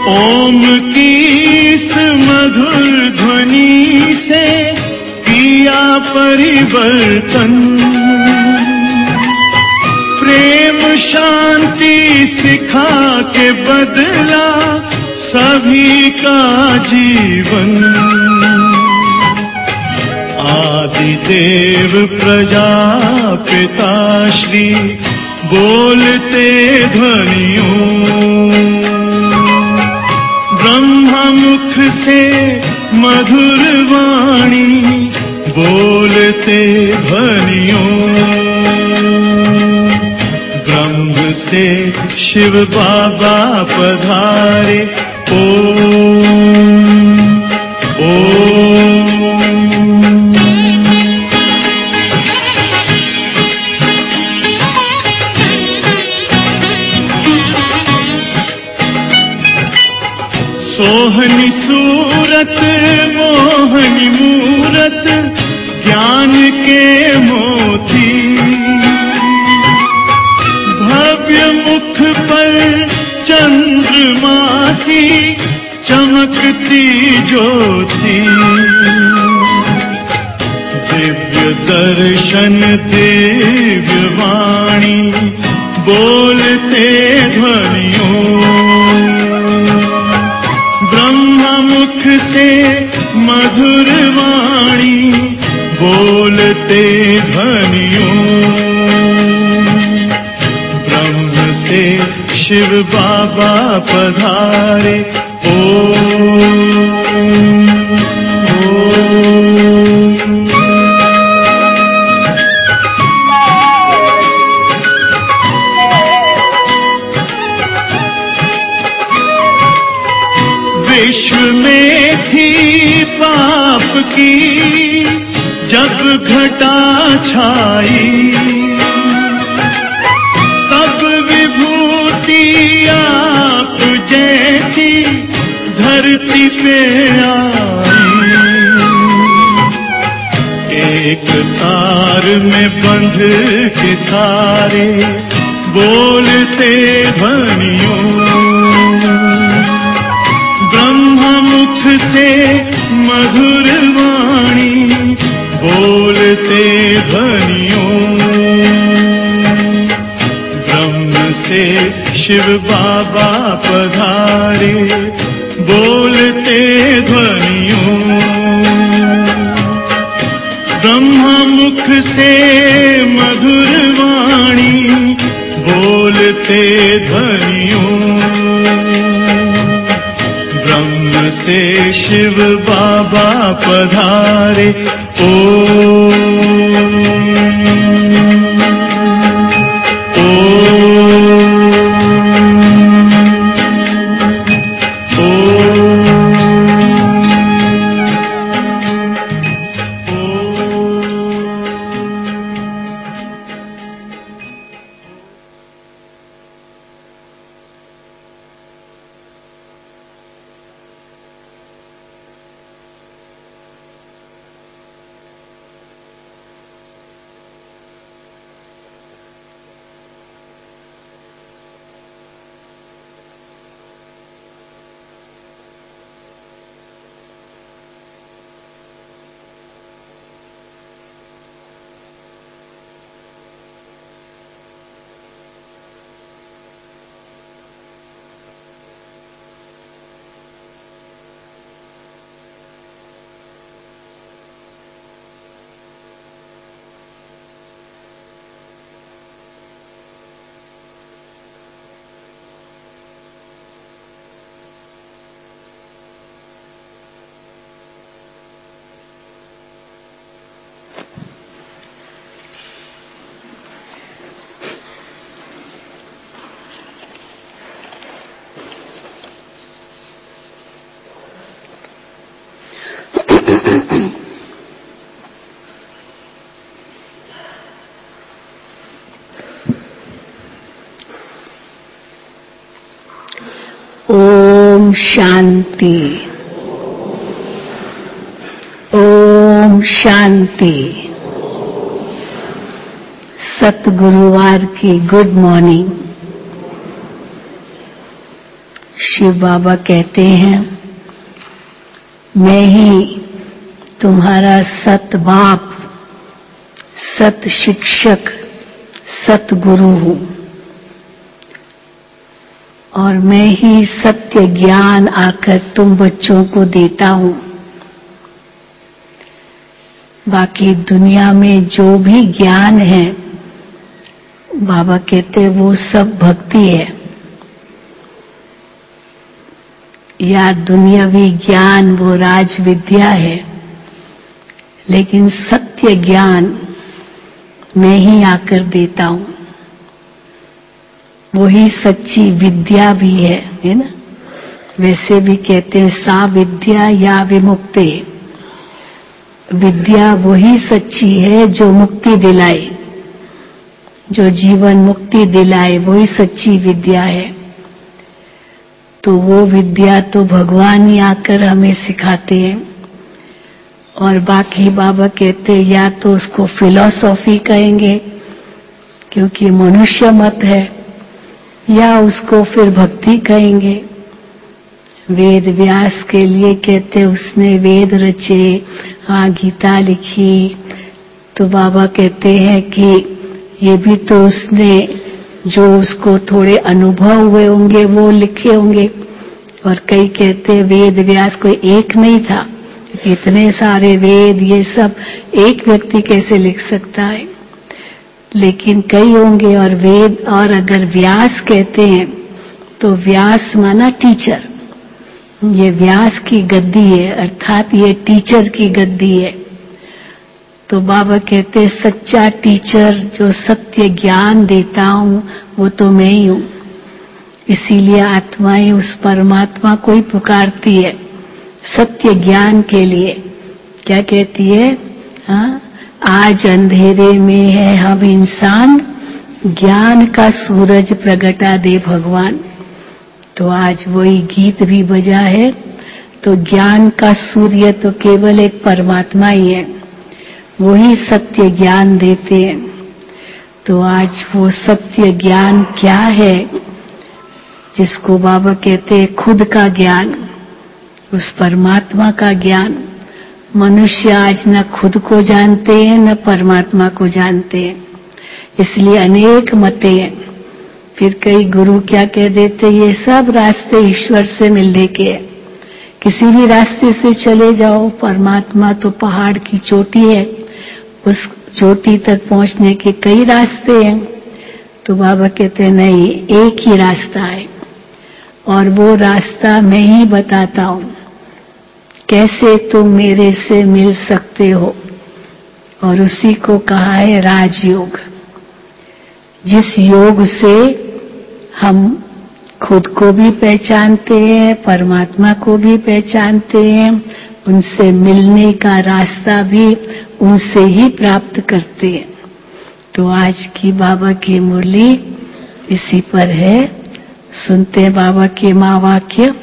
ओम की इस मधुर ध्वनि से किया परिवर्तन, प्रेम शांति सिखा के बदला सभी का जीवन। आदिदेव प्रजापिता श्री बोलते ध्वनियों, ब्रह्मा मुख से मधुर वाणी बोलते ध्वनियों, ब्रह्म से शिव बाबा पधारे। ओम ओम। सोहनी सूरत मोहनी मूरत ज्ञान के मोती, भव्य मुख पर चंद्रमासी चमकती ज्योति, दिव्य दर्शन दिव्य वाणी बोलते ध्वनियों, ब्रह्मा मुख से मधुर वाणी बोलते ध्वनियों, ब्रह्म से शिव बाबा पधारे। ओम विश्व में थी पाप की जब घटा छाई, तब विभूति आप जैसी धरती पे आई। एक तार में बंध के सारे बोलते ध्वनियों, ब्रह्मा मुख से मधुर वाणी बोलते ध्वनियों, ब्रह्म से शिव बाबा पधारे बोलते ध्वनियों, ब्रह्मा मुख से मधुर वाणी बोलते ध्वनियों, ब्रह्म से शिव बाबा पधारे। ओम ओम शांति। ओम शांति। सतगुरुवार की गुड मॉर्निंग। शिव बाबा कहते हैं, मैं ही तुम्हारा सत बाप, सत शिक्षक, सत गुरु हूं और मैं ही सत्य ज्ञान आकर तुम बच्चों को देता हूं। बाकी दुनिया में जो भी ज्ञान है, बाबा कहते वो सब भक्ति है, या दुनियावी ज्ञान वो राज विद्या है, लेकिन सत्य ज्ञान मैं ही आकर देता हूं। वही सच्ची विद्या भी है ना। वैसे भी कहते हैं सा विद्या या विमुक्ति। विद्या वही सच्ची है जो मुक्ति दिलाए, जो जीवन मुक्ति दिलाए, वही सच्ची विद्या है। तो वो विद्या तो भगवान ही आकर हमें सिखाते हैं। और बाकी बाबा कहते हैं या तो उसको फिलॉसफी कहेंगे क्योंकि मनुष्य मत है, या उसको फिर भक्ति कहेंगे। वेद व्यास के लिए कहते उसने वेद रचे, हाँ गीता लिखी, तो बाबा कहते हैं कि ये भी तो उसने जो उसको थोड़े अनुभव हुए होंगे वो लिखे होंगे। और कई कहते हैं वेद व्यास कोई एक नहीं था, इतने सारे वेद ये सब एक व्यक्ति कैसे लिख सकता है, लेकिन कई होंगे। और वेद, और अगर व्यास कहते हैं तो व्यास माना टीचर, ये व्यास की गद्दी है, अर्थात ये टीचर की गद्दी है। तो बाबा कहते सच्चा टीचर जो सत्य ज्ञान देता हूं वो तो मैं ही हूं। इसीलिए आत्माएं उस परमात्मा को ही पुकारती है सत्य ज्ञान के लिए। क्या कहती है? हाँ, आज अंधेरे में है हम इंसान, ज्ञान का सूरज प्रगटा दे भगवान। तो आज वही गीत भी बजा है। तो ज्ञान का सूर्य तो केवल एक परमात्मा ही है, वही सत्य ज्ञान देते हैं। तो आज वो सत्य ज्ञान क्या है जिसको बाबा कहते हैं खुद का ज्ञान, उस परमात्मा का ज्ञान। मनुष्य आज न खुद को जानते हैं न परमात्मा को जानते हैं, इसलिए अनेक मतें हैं। फिर कई गुरु क्या कह देते, ये सब रास्ते ईश्वर से मिलने के हैं, किसी भी रास्ते से चले जाओ, परमात्मा तो पहाड़ की चोटी है, उस चोटी तक पहुंचने के कई रास्ते हैं। तो बाबा कहते हैं नहीं, एक ही रास्ता है और वो रास्ता मैं ही बताता हूं। कैसे तुम मेरे से मिल सकते हो, और उसी को कहा है राजयोग। जिस योग से हम खुद को भी पहचानते हैं, परमात्मा को भी पहचानते हैं, उनसे मिलने का रास्ता भी उनसे ही प्राप्त करते हैं। तो आज की बाबा की मुरली इसी पर है। सुनते हैं बाबा के महावाक्य।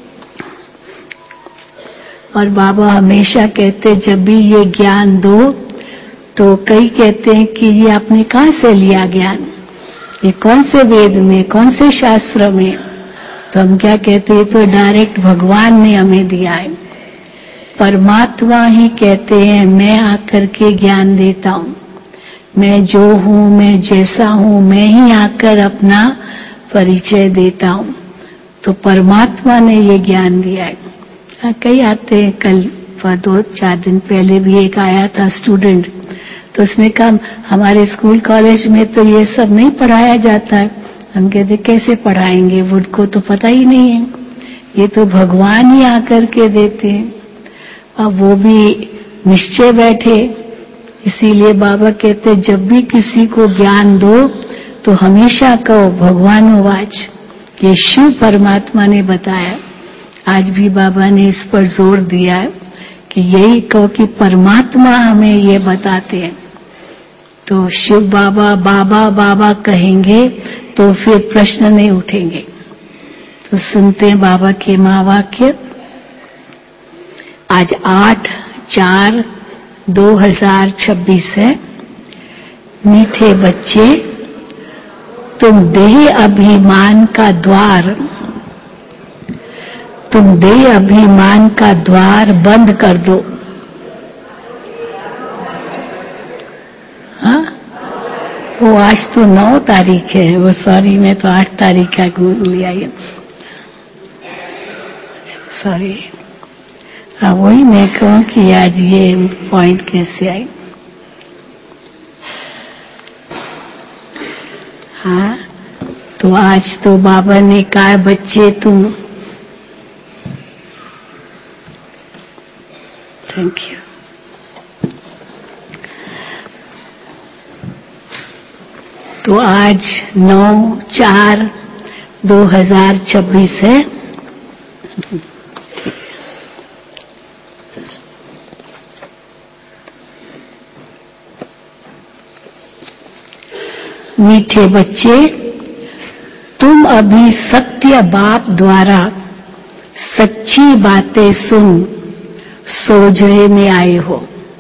और बाबा हमेशा कहते जब भी ये ज्ञान दो, तो कई कहते हैं कि ये आपने कहां से लिया ज्ञान, ये कौन से वेद में, कौन से शास्त्र में? तो हम क्या कहते हैं, तो डायरेक्ट भगवान ने हमें दिया है। परमात्मा ही कहते हैं मैं आकर के ज्ञान देता हूं, मैं जो हूं, मैं जैसा हूं, मैं ही आकर अपना परिचय देता हूं। तो परमात्मा ने ये ज्ञान दिया है। कई आते हैं, कल 2-4 दिन पहले भी एक आया था स्टूडेंट, तो उसने कहा हमारे स्कूल कॉलेज में तो ये सब नहीं पढ़ाया जाता है। हम कहते कैसे पढ़ाएंगे, उनको तो पता ही नहीं है, ये तो भगवान ही आकर के देते हैं। अब वो भी निश्चय बैठे। इसीलिए बाबा कहते जब भी किसी को ज्ञान दो तो हमेशा कहो भगवानोवाच, ये शिव परमात्मा ने बताया। आज भी बाबा ने इस पर जोर दिया है कि यही कहो कि परमात्मा हमें ये बताते हैं। तो शिव बाबा बाबा बाबा कहेंगे तो फिर प्रश्न नहीं उठेंगे। तो सुनते हैं बाबा के महावाक्य। आज 8/4/2026 है। मीठे बच्चे, तुम देह अभिमान का द्वार तुम दे अभिमान का द्वार बंद कर दो। हाँ, वो आज तो 9 तारीख है, वो सॉरी मैं तो 8 तारीख का भूल लिया ये, सॉरी। हाँ, वही मैं कहूँ कि आज ये पॉइंट कैसे आई। हाँ, तो आज तो बाबा ने कहा बच्चे तुम, थैंक यू। तो आज 9/4/2026 है। मीठे बच्चे, तुम अभी सत्य बाप द्वारा सच्ची बातें सुन सोझे में आए हो।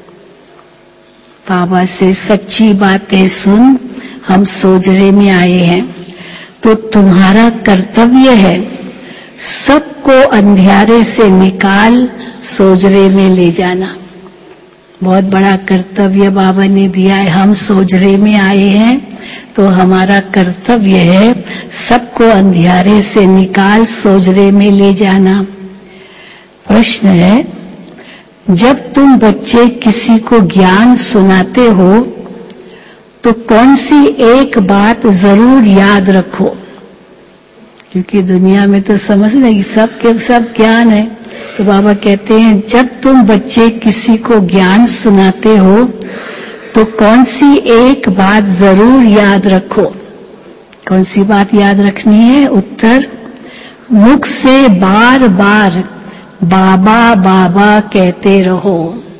बाबा से सच्ची बातें सुन हम सोझे में आए हैं। तो तुम्हारा कर्तव्य है सबको अंधियारे से निकाल सोझरे में ले जाना। बहुत बड़ा कर्तव्य बाबा ने दिया है। हम सोझरे में आए हैं तो हमारा कर्तव्य है सबको अंधियारे से निकाल सोझरे में ले जाना। प्रश्न है, जब तुम बच्चे किसी को ज्ञान सुनाते हो तो कौन सी एक बात जरूर याद रखो? क्योंकि दुनिया में तो समझ नहीं, सब के सब ज्ञान है। तो बाबा कहते हैं जब तुम बच्चे किसी को ज्ञान सुनाते हो तो कौन सी एक बात जरूर याद रखो? कौन सी बात याद रखनी है? उत्तर, मुख से बार बार बाबा बाबा कहते रहो।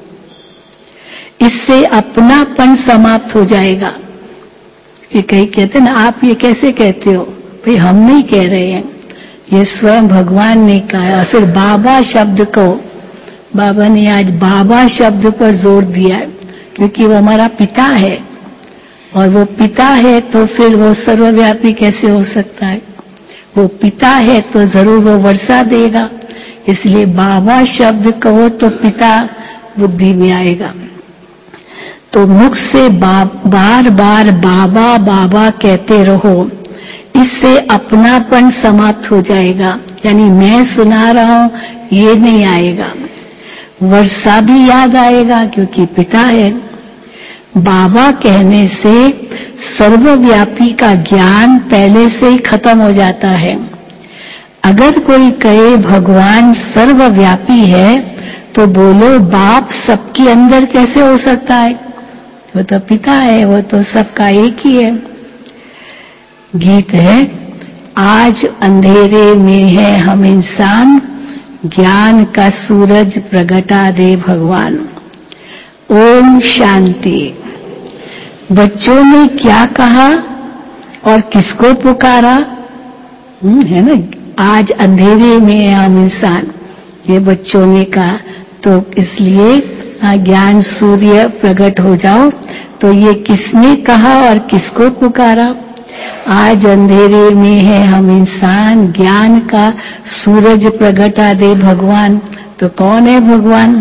इससे अपनापन समाप्त हो जाएगा। कि कई कहते हैं ना, आप ये कैसे कहते हो? भाई हम नहीं कह रहे हैं, ये स्वयं भगवान ने कहा। फिर बाबा शब्द को, बाबा ने आज बाबा शब्द पर जोर दिया है क्योंकि वो हमारा पिता है, और वो पिता है तो फिर वो सर्वव्यापी कैसे हो सकता है? वो पिता है तो जरूर वो वर्षा देगा। इसलिए बाबा शब्द कहो तो पिता बुद्धि में आएगा। तो मुख से बार बार बाबा बाबा कहते रहो, इससे अपनापन समाप्त हो जाएगा। यानी मैं सुना रहा हूं ये नहीं आएगा। वर्षा भी याद आएगा क्योंकि पिता है। बाबा कहने से सर्वव्यापी का ज्ञान पहले से ही खत्म हो जाता है। अगर कोई कहे भगवान सर्वव्यापी है तो बोलो बाप सबके अंदर कैसे हो सकता है? वो तो पिता है, वो तो सबका एक ही है। गीत है, आज अंधेरे में है हम इंसान, ज्ञान का सूरज प्रगटा दे भगवान। ओम शांति। बच्चों ने क्या कहा और किसको पुकारा? है ना, आज अंधेरे में है हम इंसान, ये बच्चों ने कहा। तो इसलिए ज्ञान सूर्य प्रकट हो जाओ। तो ये किसने कहा और किसको पुकारा? आज अंधेरे में है हम इंसान, ज्ञान का सूरज प्रगटा दे भगवान। तो कौन है भगवान?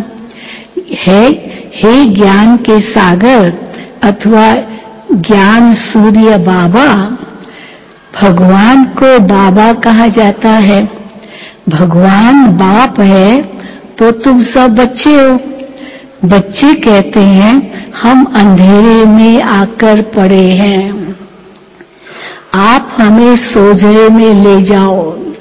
हे ज्ञान के सागर अथवा ज्ञान सूर्य बाबा। भगवान को बाबा कहा जाता है। भगवान बाप है तो तुम सब बच्चे हो। बच्चे कहते हैं हम अंधेरे में आकर पड़े हैं, आप हमें सोझे में ले जाओ।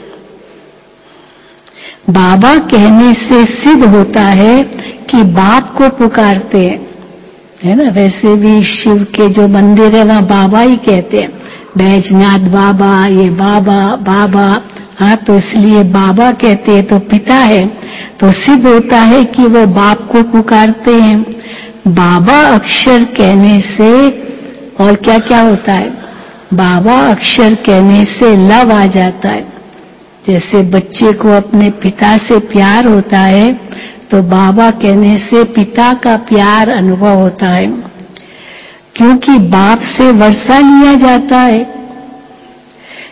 बाबा कहने से सिद्ध होता है कि बाप को पुकारते हैं, है ना। वैसे भी शिव के जो मंदिर है वहां बाबा ही कहते हैं, बैजनाथ बाबा, ये बाबा बाबा। हाँ, तो इसलिए बाबा कहते हैं तो पिता है, तो सिद्ध होता है कि वो बाप को पुकारते हैं। बाबा अक्षर कहने से और क्या क्या होता है? बाबा अक्षर कहने से लव आ जाता है। जैसे बच्चे को अपने पिता से प्यार होता है तो बाबा कहने से पिता का प्यार अनुभव होता है। क्योंकि बाप से वर्षा लिया जाता है।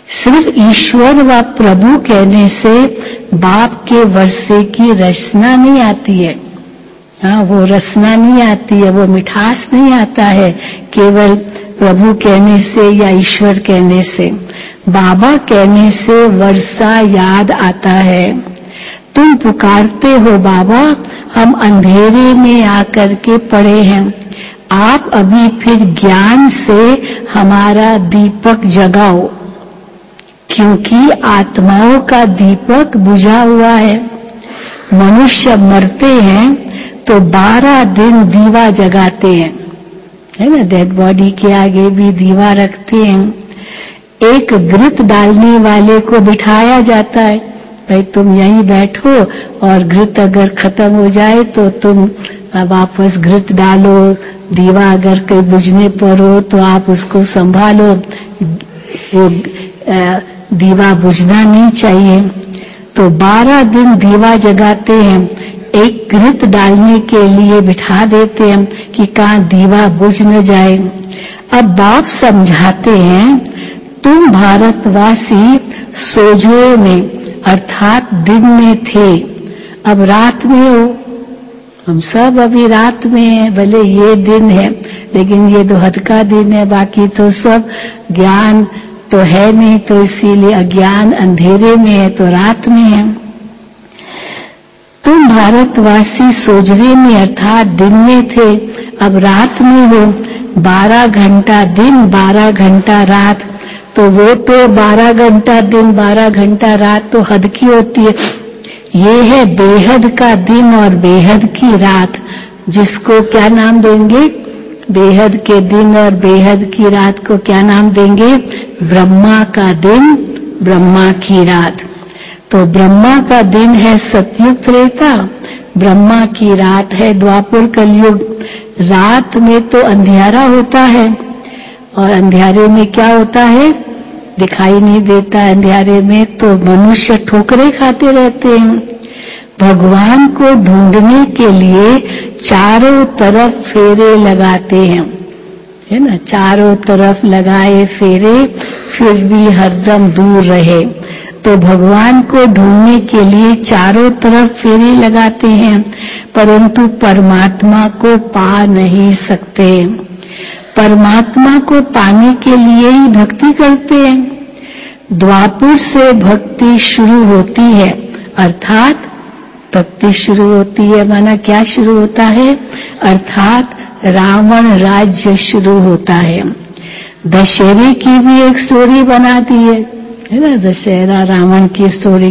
सिर्फ ईश्वर व प्रभु कहने से बाप के वर्षे की रचना नहीं आती है। हाँ, वो रसना नहीं आती है, वो मिठास नहीं आता है केवल प्रभु कहने से या ईश्वर कहने से। बाबा कहने से वर्षा याद आता है। तुम पुकारते हो बाबा, हम अंधेरे में आकर के पड़े हैं, आप अभी फिर ज्ञान से हमारा दीपक जगाओ, क्योंकि आत्माओं का दीपक बुझा हुआ है। मनुष्य मरते हैं तो 12 दिन दीवा जगाते हैं, है ना, डेड बॉडी के आगे भी दीवा रखते हैं। एक घृत डालने वाले को बिठाया जाता है, भाई तुम यहीं बैठो और घृत अगर खत्म हो जाए तो तुम वापस घृत डालो, दीवा अगर कहीं बुझने पर हो तो आप उसको संभालो, वो दीवा बुझना नहीं चाहिए। तो 12 दिन दीवा जगाते हैं, एक घृत डालने के लिए बिठा देते हैं कि कहाँ दीवा बुझ न जाए। अब बाप समझाते हैं, तुम भारतवासी सोजोए में अर्थात दिन में थे, अब रात में हो। हम सब अभी रात में हैं, भले ये दिन है लेकिन ये दोहद का दिन है, बाकी तो सब ज्ञान तो है नहीं, तो इसीलिए अज्ञान अंधेरे में है तो रात में है। तुम भारतवासी सोजरे में अर्थात दिन में थे, अब रात में हो। 12 घंटा दिन 12 घंटा रात, तो वो तो 12 घंटा दिन 12 घंटा रात तो हद की होती है। ये है बेहद का दिन और बेहद की रात, जिसको क्या नाम देंगे? बेहद के दिन और बेहद की रात को क्या नाम देंगे? ब्रह्मा का दिन, ब्रह्मा की रात। तो ब्रह्मा का दिन है सतयुग त्रेता, ब्रह्मा की रात है द्वापर कलयुग। रात में तो अंधियारा होता है, और अंधियारे में क्या होता है? दिखाई नहीं देता। अंधियारे में तो मनुष्य ठोकरें खाते रहते हैं। भगवान को ढूंढने के लिए चारों तरफ फेरे लगाते हैं, है ना, चारों तरफ लगाए फेरे, फिर भी हरदम दूर रहे। तो भगवान को ढूंढने के लिए चारों तरफ फेरे लगाते हैं, परंतु परमात्मा को पा नहीं सकते। परमात्मा को पाने के लिए ही भक्ति करते हैं। द्वापर से भक्ति शुरू होती है, अर्थात भक्ति शुरू होती है माना क्या शुरू होता है? अर्थात रावण राज्य शुरू होता है। दशहरे की भी एक स्टोरी बना दी है ना, दशहरा रावण की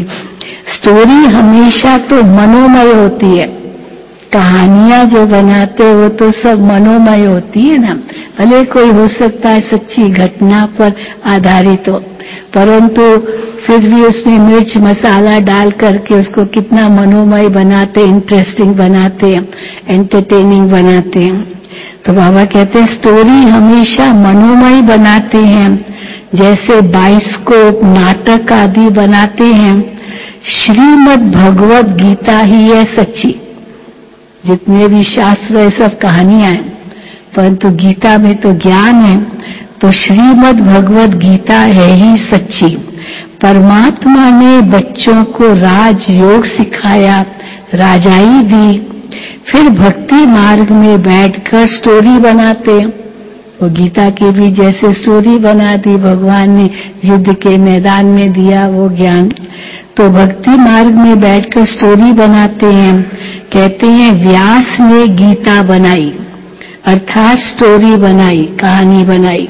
स्टोरी हमेशा तो मनोमय होती है। कहानियां जो बनाते हो तो सब मनोमय होती है ना, भले कोई हो सकता है सच्ची घटना पर आधारित हो, परंतु फिर भी उसमें मिर्च मसाला डाल करके उसको कितना मनोमय बनाते, इंटरेस्टिंग बनाते, एंटरटेनिंग बनाते हैं। तो बाबा कहते हैं स्टोरी हमेशा मनोमय बनाते हैं, जैसे बाइस्कोप नाटक आदि बनाते हैं। श्रीमद् भगवत गीता ही है सच्ची। जितने भी शास्त्र है सब कहानियां हैं, परंतु गीता में तो ज्ञान है। तो श्रीमद् भगवत गीता है ही सच्ची। परमात्मा ने बच्चों को राजयोग सिखाया, राजाई दी, फिर भक्ति मार्ग में बैठकर स्टोरी बनाते। वो गीता की भी जैसे स्टोरी बना दी भगवान ने, युद्ध के मैदान में दिया वो ज्ञान। तो भक्ति मार्ग में बैठकर स्टोरी बनाते हैं। कहते हैं व्यास ने गीता बनाई, अर्थात स्टोरी बनाई, कहानी बनाई।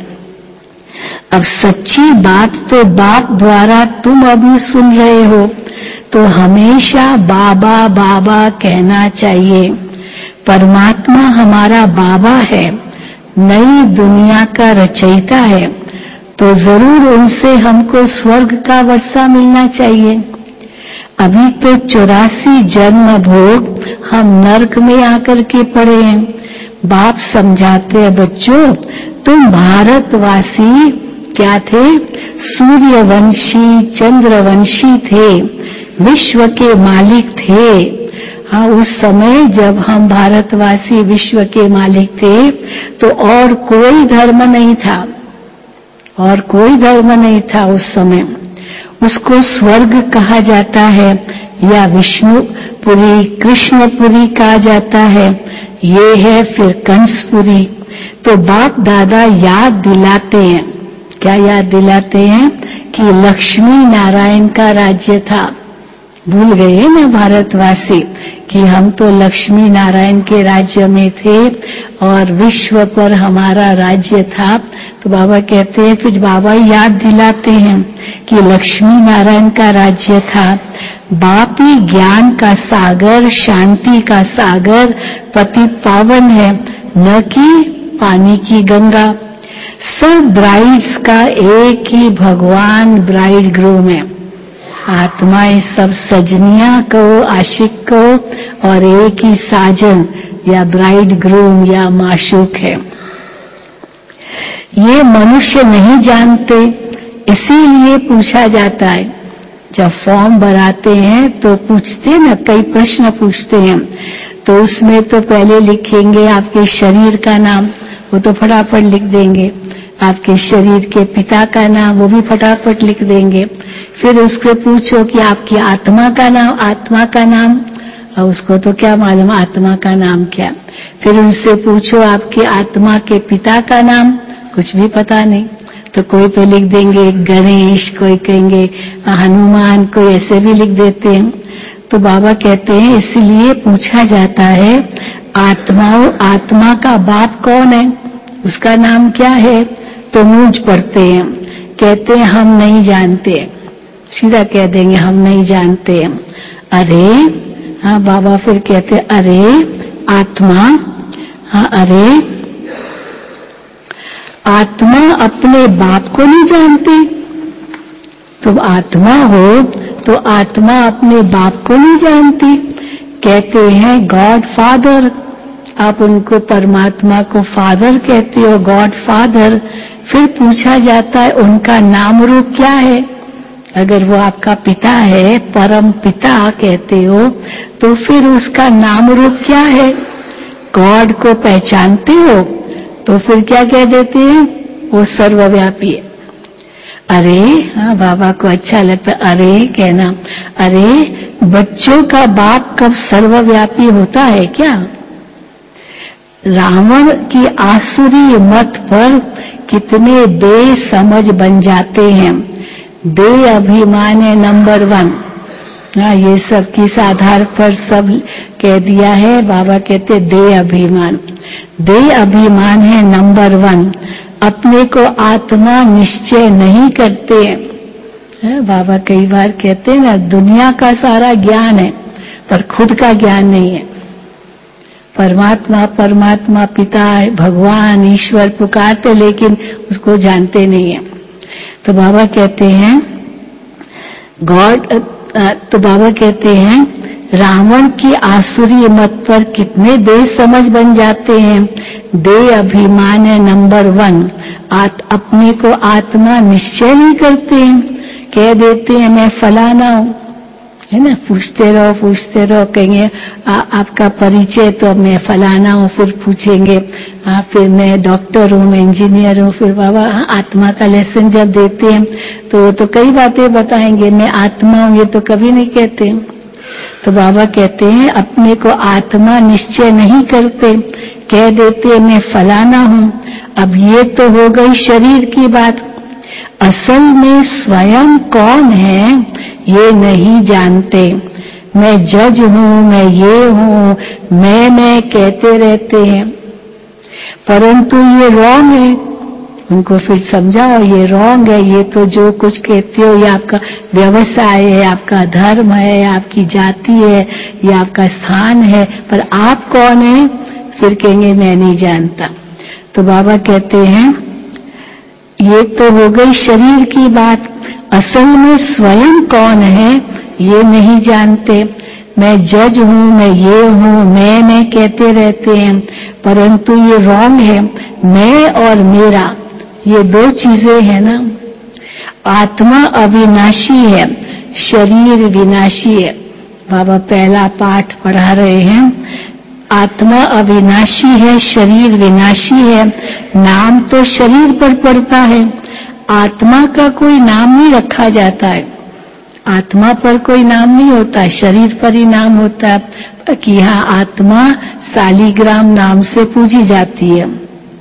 अब सच्ची बात तो बाप द्वारा तुम अभी सुन रहे हो, तो हमेशा बाबा बाबा कहना चाहिए। परमात्मा हमारा बाबा है, नई दुनिया का रचयिता है, तो जरूर उनसे हमको स्वर्ग का वर्षा मिलना चाहिए। अभी तो 84 जन्म भोग हम नरक में आकर के पड़े हैं। बाप समझाते हैं बच्चों, तुम भारतवासी क्या थे? सूर्यवंशी चंद्रवंशी थे, विश्व के मालिक थे। हाँ, उस समय जब हम भारतवासी विश्व के मालिक थे तो और कोई धर्म नहीं था, और कोई धर्म नहीं था उस समय। उसको स्वर्ग कहा जाता है या विष्णुपुरी, कृष्णपुरी कहा जाता है, ये है फिर कंसपुरी। तो बाप दादा याद दिलाते हैं, क्या याद दिलाते हैं? कि लक्ष्मी नारायण का राज्य था। भूल गए ना भारतवासी कि हम तो लक्ष्मी नारायण के राज्य में थे और विश्व पर हमारा राज्य था। तो बाबा कहते हैं, फिर बाबा याद दिलाते हैं कि लक्ष्मी नारायण का राज्य था। बाप ही ज्ञान का सागर, शांति का सागर, पतित पावन है, न कि पानी की गंगा। सब ब्राइड्स का एक ही भगवान ब्राइड ग्रूम है। आत्माएं सब सजनियां कहो, आशिक कहो, और एक ही साजन या ब्राइड ग्रूम या माशूक है। ये मनुष्य नहीं जानते, इसीलिए पूछा जाता है। जब फॉर्म भराते हैं तो पूछते हैं ना, कई प्रश्न पूछते हैं, तो उसमें तो पहले लिखेंगे आपके शरीर का नाम, वो तो फटाफट लिख देंगे। आपके शरीर के पिता का नाम, वो भी फटाफट लिख देंगे। फिर उससे पूछो कि आपकी आत्मा का नाम, और उसको तो क्या मालूम आत्मा का नाम क्या। फिर उनसे पूछो आपके आत्मा के पिता का नाम, कुछ भी पता नहीं। तो कोई पे लिख देंगे गणेश, कोई कहेंगे हनुमान, कोई ऐसे भी लिख देते हैं। तो बाबा कहते हैं इसलिए पूछा जाता है, आत्मा का बाप कौन है, उसका नाम क्या है। तो मूंझ पड़ते हैं, कहते हैं हम नहीं जानते, सीधा कह देंगे हम नहीं जानते। अरे हाँ, बाबा फिर कहते अरे आत्मा, हाँ अरे आत्मा अपने बाप को नहीं जानती। तुम आत्मा हो तो आत्मा अपने बाप को नहीं जानती। कहते हैं गॉड फादर, आप उनको परमात्मा को फादर कहते हो, गॉड फादर। फिर पूछा जाता है उनका नाम रूप क्या है। अगर वो आपका पिता है, परम पिता कहते हो, तो फिर उसका नाम रूप क्या है। गॉड को पहचानते हो तो फिर क्या कह देते हैं, वो सर्वव्यापी है। अरे हाँ, बाबा को अच्छा लगता अरे कहना। अरे बच्चों का बाप कब सर्वव्यापी होता है क्या। रावण की आसुरी मत पर कितने बेसमझ बन जाते हैं। दे अभिमान है नंबर 1। हाँ, ये सब किस आधार पर सब कह दिया है। बाबा कहते दे अभिमान, दे अभिमान है नंबर 1। अपने को आत्मा निश्चय नहीं करते हैं। बाबा कई बार कहते हैं ना, दुनिया का सारा ज्ञान है पर खुद का ज्ञान नहीं है। परमात्मा परमात्मा पिता भगवान ईश्वर पुकारते लेकिन उसको जानते नहीं है। तो बाबा कहते हैं गॉड, तो बाबा कहते हैं रावण की आसुरी मत पर कितने बेसमझ बन जाते हैं। दे अभिमान है नंबर 1। अपने को आत्मा निश्चय नहीं करते हैं, कह देते हैं मैं फलाना हूं, है ना। पूछते रहो कहेंगे आपका परिचय, तो मैं फलाना हूँ। फिर पूछेंगे फिर मैं डॉक्टर हूँ, मैं इंजीनियर हूँ। फिर बाबा आत्मा का लेसन जब देते हैं तो कई बातें बताएंगे, मैं आत्मा हूँ, ये तो कभी नहीं कहते। तो बाबा कहते हैं अपने को आत्मा निश्चय नहीं करते, कह देते मैं फलाना हूँ। अब ये तो हो गई शरीर की बात। असल में स्वयं कौन है ये नहीं जानते। मैं जज हूँ, मैं ये हूँ, मैं कहते रहते हैं, परंतु ये रॉन्ग है। उनको फिर समझाओ ये रॉन्ग है, ये तो जो कुछ कहते हो ये आपका व्यवसाय है, आपका धर्म है, आपकी जाति है, ये आपका स्थान है, पर आप कौन है। फिर कहेंगे मैं नहीं जानता। तो बाबा कहते हैं ये तो हो गई शरीर की बात, असल में स्वयं कौन है ये नहीं जानते। मैं जज हूँ, मैं ये हूँ, मैं कहते रहते हैं, परंतु ये रॉन्ग है। मैं और मेरा ये दो चीजें हैं ना। आत्मा अविनाशी है, शरीर विनाशी है। बाबा पहला पाठ पढ़ा रहे हैं, आत्मा अविनाशी है, शरीर विनाशी है। नाम तो शरीर पर पड़ता है, आत्मा का कोई नाम नहीं रखा जाता है। आत्मा पर कोई नाम नहीं होता, शरीर पर ही नाम होता है कि यहाँ आत्मा शालिग्राम नाम से पूजी जाती है।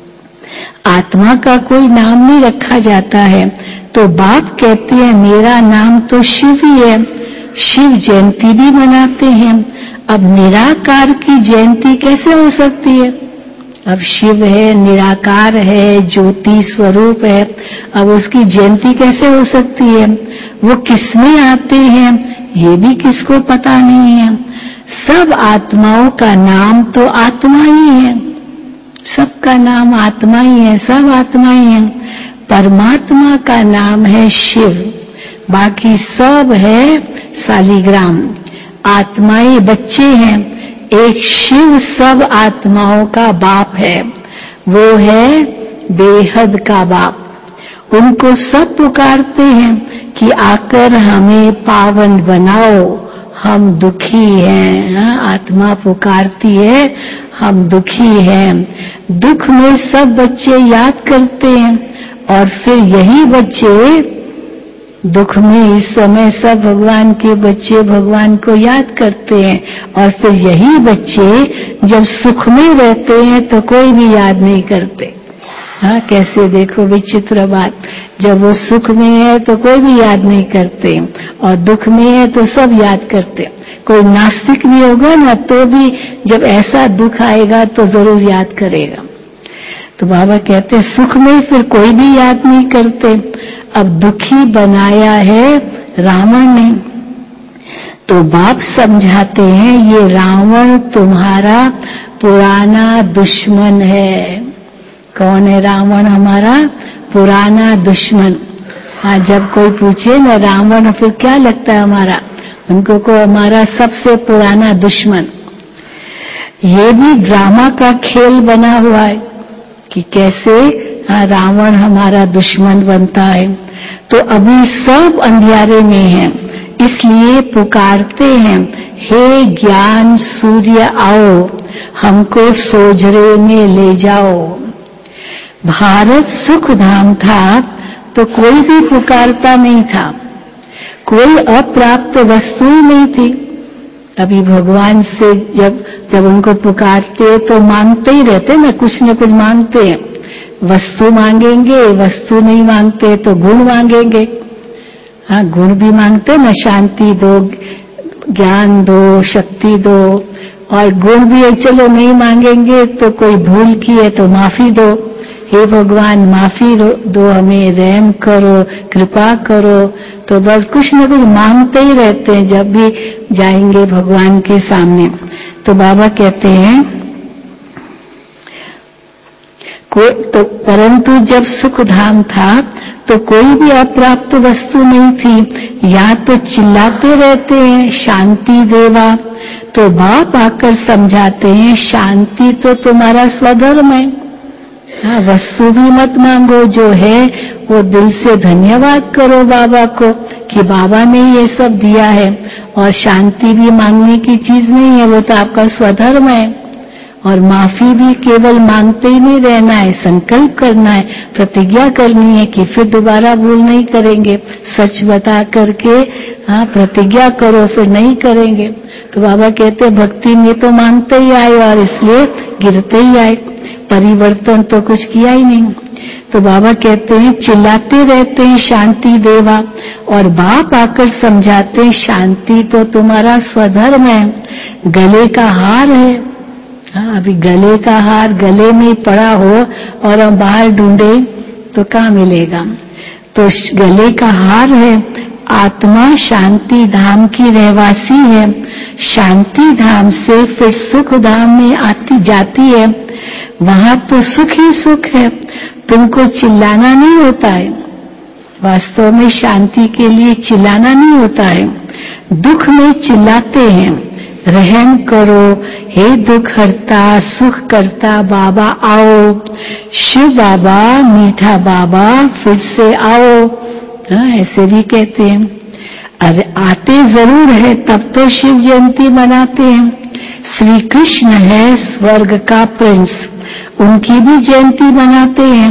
आत्मा का कोई नाम नहीं रखा जाता है। तो बाप कहते हैं मेरा नाम तो शिव ही है, शिव जयंती भी मनाते हैं। अब निराकार की जयंती कैसे हो सकती है? अब शिव है, निराकार है, ज्योति स्वरूप है, अब उसकी जयंती कैसे हो सकती है? वो किसमें आते हैं ये भी किसको पता नहीं है। सब आत्माओं का नाम तो आत्मा ही है, सबका नाम आत्मा ही है, सब आत्मा ही है। परमात्मा का नाम है शिव, बाकी सब है शालिग्राम। आत्माएं बच्चे हैं, एक शिव सब आत्माओं का बाप है, वो है बेहद का बाप। उनको सब पुकारते हैं कि आकर हमें पावन बनाओ, हम दुखी हैं। आत्मा पुकारती है हम दुखी हैं। दुख में सब बच्चे याद करते हैं और फिर यही बच्चे दुख में इस समय सब भगवान के बच्चे भगवान को याद करते हैं और फिर यही बच्चे जब सुख में रहते हैं तो कोई भी याद नहीं करते। हाँ, कैसे देखो विचित्र बात, जब वो सुख में है तो कोई भी याद नहीं करते और दुख में है तो सब याद करते। कोई नास्तिक भी होगा ना तो भी जब ऐसा दुख आएगा तो जरूर याद करेगा। तो बाबा कहते हैं सुख में फिर कोई भी याद नहीं करते। अब दुखी बनाया है रावण ने, तो बाप समझाते हैं ये रावण तुम्हारा पुराना दुश्मन है। कौन है रावण? हमारा पुराना दुश्मन। हाँ, जब कोई पूछे ना रावण फिर क्या लगता है हमारा, उनको को हमारा सबसे पुराना दुश्मन। ये भी ड्रामा का खेल बना हुआ है कि कैसे रावण हमारा दुश्मन बनता है। तो अभी सब अंधियारे में हैं, इसलिए पुकारते हैं हे ज्ञान सूर्य आओ, हमको सोझरे में ले जाओ। भारत सुख धाम था तो कोई भी पुकारता नहीं था, कोई अप्राप्त वस्तु नहीं थी। अभी भगवान से जब उनको पुकारते तो मांगते ही रहते ना कुछ मांगते हैं। वस्तु मांगेंगे, वस्तु नहीं मांगते तो गुण मांगेंगे। हाँ, गुण भी मांगते ना, शांति दो, ज्ञान दो, शक्ति दो। और गुण भी चलो नहीं मांगेंगे तो कोई भूल की है तो माफी दो, हे भगवान माफी दो, हमें रहम करो, कृपा करो। तो बस कुछ न कुछ मांगते ही रहते हैं जब भी जाएंगे भगवान के सामने। तो बाबा कहते हैं तो परंतु जब सुख धाम था तो कोई भी अप्राप्त वस्तु नहीं थी। यहाँ तो चिल्लाते रहते हैं शांति देवा, तो बाप आकर समझाते हैं शांति तो तुम्हारा स्वधर्म है। हाँ, वस्तु भी मत मांगो, जो है वो दिल से धन्यवाद करो बाबा को कि बाबा ने ये सब दिया है। और शांति भी मांगने की चीज नहीं है, वो तो आपका स्वधर्म है। और माफी भी केवल मांगते ही नहीं रहना है, संकल्प करना है, प्रतिज्ञा करनी है कि फिर दोबारा भूल नहीं करेंगे। सच बता करके हाँ प्रतिज्ञा करो, फिर नहीं करेंगे। तो बाबा कहते भक्ति में तो मांगते ही आए और इसलिए गिरते ही आए, परिवर्तन तो कुछ किया ही नहीं। तो बाबा कहते हैं चिल्लाते रहते हैं शांति देवा, और बाप आकर समझाते हैं शांति तो तुम्हारा स्वधर्म है, गले का हार है। हाँ, अभी गले का हार गले में पड़ा हो और हम बाहर ढूंढे तो कहाँ मिलेगा। तो गले का हार है। आत्मा शांति धाम की रहवासी है, शांति धाम से फिर सुख धाम में आती जाती है। वहां तो सुख ही सुख है, तुमको चिल्लाना नहीं होता है। वास्तव में शांति के लिए चिल्लाना नहीं होता है, दुख में चिल्लाते हैं रहम करो, हे दुख हरता सुख करता बाबा आओ। शिव बाबा मीठा बाबा फिर से आओ। हाँ, ऐसे भी कहते हैं। अरे आते जरूर है तब तो शिव जयंती मनाते हैं। श्री कृष्ण है स्वर्ग का प्रिंस, उनकी भी जयंती मनाते हैं।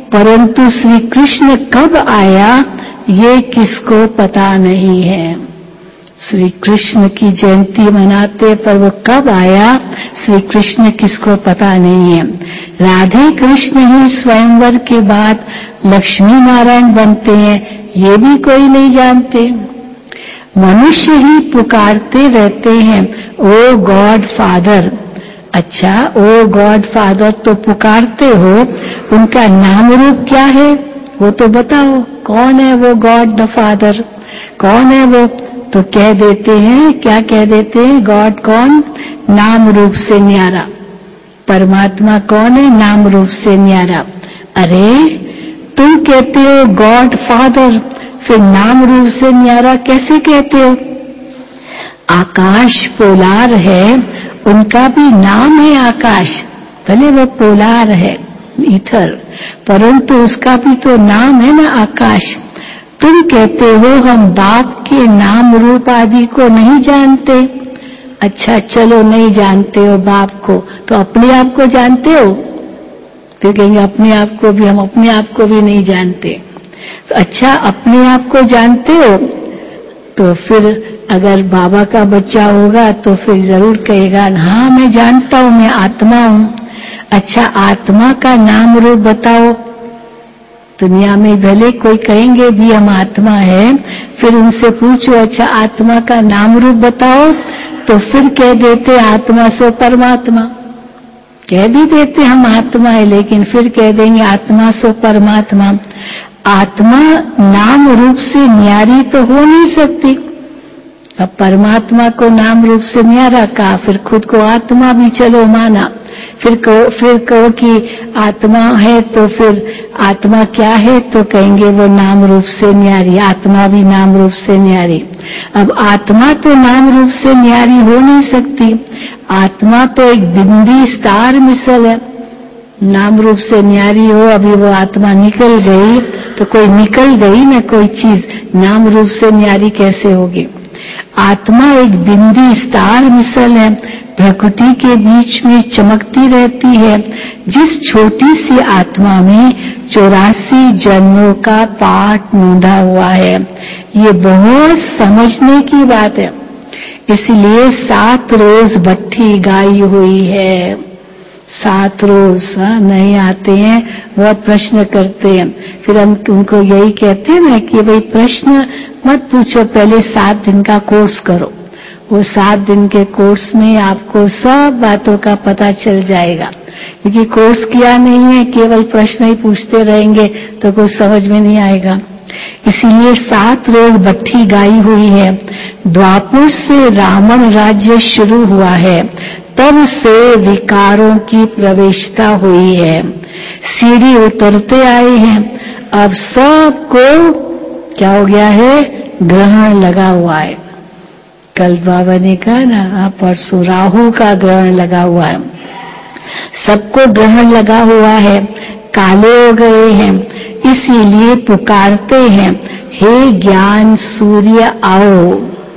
परंतु श्री कृष्ण कब आया ये किसको पता नहीं है। श्री कृष्ण की जयंती मनाते पर वो कब आया श्री कृष्ण किसको पता नहीं है। राधे कृष्ण ही स्वयंवर के बाद लक्ष्मी नारायण बनते हैं ये भी कोई नहीं जानते। मनुष्य ही पुकारते रहते हैं ओ गॉड फादर। अच्छा, ओ गॉड फादर तो पुकारते हो, उनका नाम रूप क्या है वो तो बताओ। कौन है वो गॉड द फादर, कौन है वो? तो कह देते हैं, क्या कह देते हैं? गॉड कौन? नाम रूप से न्यारा। परमात्मा कौन है? नाम रूप से न्यारा। अरे तुम कहते हो गॉड फादर, फिर नाम रूप से न्यारा कैसे कहते हो? आकाश पोलार है, उनका भी नाम है आकाश, भले वो पोलार है ईथर, परंतु उसका भी तो नाम है ना आकाश। तुम कहते हो हम बाप के नाम रूप आदि को नहीं जानते। अच्छा चलो नहीं जानते हो बाप को, तो अपने आप को जानते हो? फिर कहेंगे अपने आप को भी, हम अपने आप को भी नहीं जानते। तो अच्छा अपने आप को जानते हो तो फिर अगर बाबा का बच्चा होगा तो फिर जरूर कहेगा हाँ मैं जानता हूं, मैं आत्मा हूं। अच्छा आत्मा का नाम रूप बताओ। दुनिया में भले कोई कहेंगे भी हम आत्मा है, फिर उनसे पूछो अच्छा आत्मा का नाम रूप बताओ, तो फिर कह देते आत्मा सो परमात्मा। कह भी देते हम आत्मा है, लेकिन फिर कह देंगे आत्मा सो परमात्मा। आत्मा नाम रूप से न्यारी तो हो नहीं सकती। अब परमात्मा को नाम रूप से न्यारा कहा, फिर खुद को आत्मा भी चलो माना, फिर कहो कि आत्मा है, तो फिर आत्मा क्या है? तो कहेंगे वो नाम रूप से न्यारी, आत्मा भी नाम रूप से न्यारी। अब आत्मा तो नाम रूप से न्यारी हो नहीं सकती, आत्मा तो एक बिंदी स्टार मिसल है। नाम रूप से न्यारी हो, अभी वो आत्मा निकल गई तो कोई निकल गई ना कोई चीज, नाम रूप से न्यारी कैसे होगी? आत्मा एक बिंदी स्टार मिसल है, प्रकृति के बीच में चमकती रहती है। जिस छोटी सी आत्मा में 84 जन्मों का पाठ नोंधा हुआ है, ये बहुत समझने की बात है। इसलिए 7 रोज भट्ठी गाई हुई है। 7 रोज नहीं आते हैं, बहुत प्रश्न करते हैं, फिर हम उनको यही कहते हैं ना कि भाई प्रश्न मत पूछो, पहले 7 दिन का कोर्स करो। वो 7 दिन के कोर्स में आपको सब बातों का पता चल जाएगा। क्योंकि कोर्स किया नहीं है, केवल प्रश्न ही पूछते रहेंगे तो कुछ समझ में नहीं आएगा। इसीलिए 7 रोज भट्ठी गाई हुई है। द्वापर से रावण राज्य शुरू हुआ है, तब से विकारों की प्रवेशता हुई है। सीढ़ी उतरते आए हैं, अब सबको क्या हो गया है? ग्रहण लगा हुआ है। कल बाबा ने कहा ना, परसों राहु का ग्रहण लगा हुआ है, सबको ग्रहण लगा हुआ है, काले हो गए हैं। इसीलिए पुकारते हैं हे ज्ञान सूर्य आओ,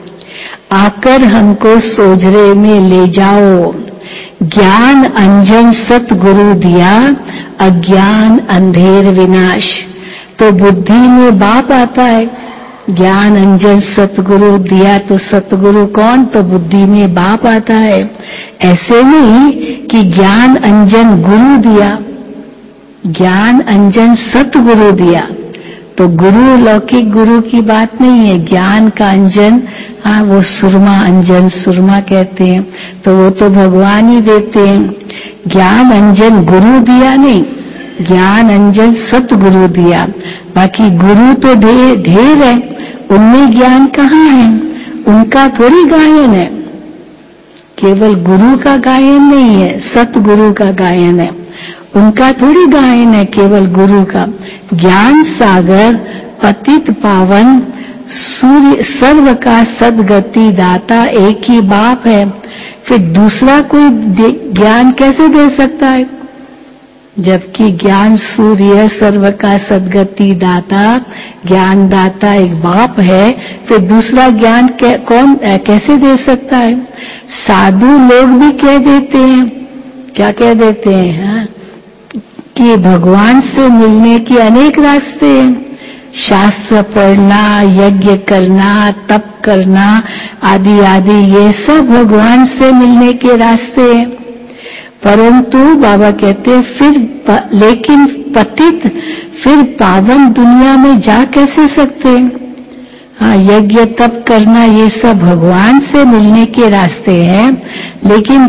आकर हमको सोझरे में ले जाओ। ज्ञान अंजन सतगुरु दिया, अज्ञान अंधेर विनाश। तो बुद्धि में बाप आता है, ज्ञान अंजन सतगुरु दिया, तो सतगुरु कौन? तो बुद्धि में बाप आता है। ऐसे नहीं कि ज्ञान अंजन गुरु दिया, ज्ञान अंजन सतगुरु दिया। तो गुरु लौकिक गुरु की बात नहीं है, ज्ञान का अंजन, हाँ वो सुरमा, अंजन सुरमा कहते हैं, तो वो तो भगवान ही देते हैं। ज्ञान अंजन गुरु दिया नहीं, ज्ञान अंजन सतगुरु दिया। बाकी गुरु तो ढेर है, उनमें ज्ञान कहाँ है? उनका थोड़ी गायन है, केवल गुरु का गायन नहीं है, सतगुरु का गायन है। उनका थोड़ी गायन है, केवल गुरु का। ज्ञान सागर पतित पावन सूर्य सर्व का सदगति दाता एक ही बाप है, फिर दूसरा कोई ज्ञान कैसे दे सकता है? जबकि ज्ञान सूर्य सर्व का सदगति दाता, ज्ञान दाता एक बाप है, फिर दूसरा ज्ञान कौन कैसे दे सकता है? साधु लोग भी कह देते हैं, क्या कह देते हैं? हाँ? कि भगवान से मिलने के अनेक रास्ते हैं। शास्त्र पढ़ना, यज्ञ करना, तप करना आदि आदि, ये सब भगवान से मिलने के रास्ते हैं। परंतु बाबा कहते हैं फिर लेकिन पतित फिर पावन दुनिया में जा कैसे सकते हैं? हाँ, यज्ञ तप करना ये सब भगवान से मिलने के रास्ते हैं, लेकिन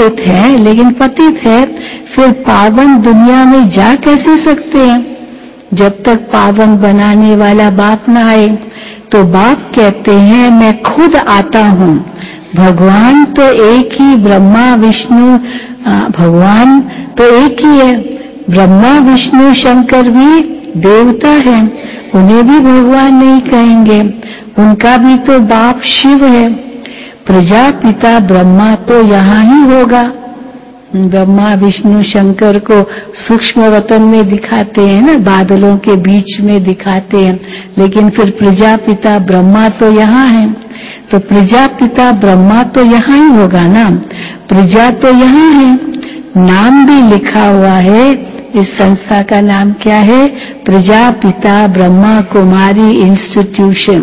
पतित है फिर पावन दुनिया में जा कैसे सकते हैं? जब तक पावन बनाने वाला बाप ना आए। तो बाप कहते हैं मैं खुद आता हूँ। भगवान तो एक ही, ब्रह्मा विष्णु, भगवान तो एक ही है। ब्रह्मा विष्णु शंकर भी देवता हैं, उन्हें भी भगवान नहीं कहेंगे, उनका भी तो बाप शिव है। प्रजापिता ब्रह्मा तो यहाँ ही होगा। ब्रह्मा विष्णु शंकर को सूक्ष्म वतन में दिखाते हैं ना, बादलों के बीच में दिखाते हैं, लेकिन फिर प्रजापिता ब्रह्मा तो यहाँ है। तो प्रजापिता ब्रह्मा तो यहाँ ही होगा ना, प्रजा तो यहाँ है। नाम भी लिखा हुआ है, इस संस्था का नाम क्या है? प्रजापिता ब्रह्मा कुमारी इंस्टीट्यूशन।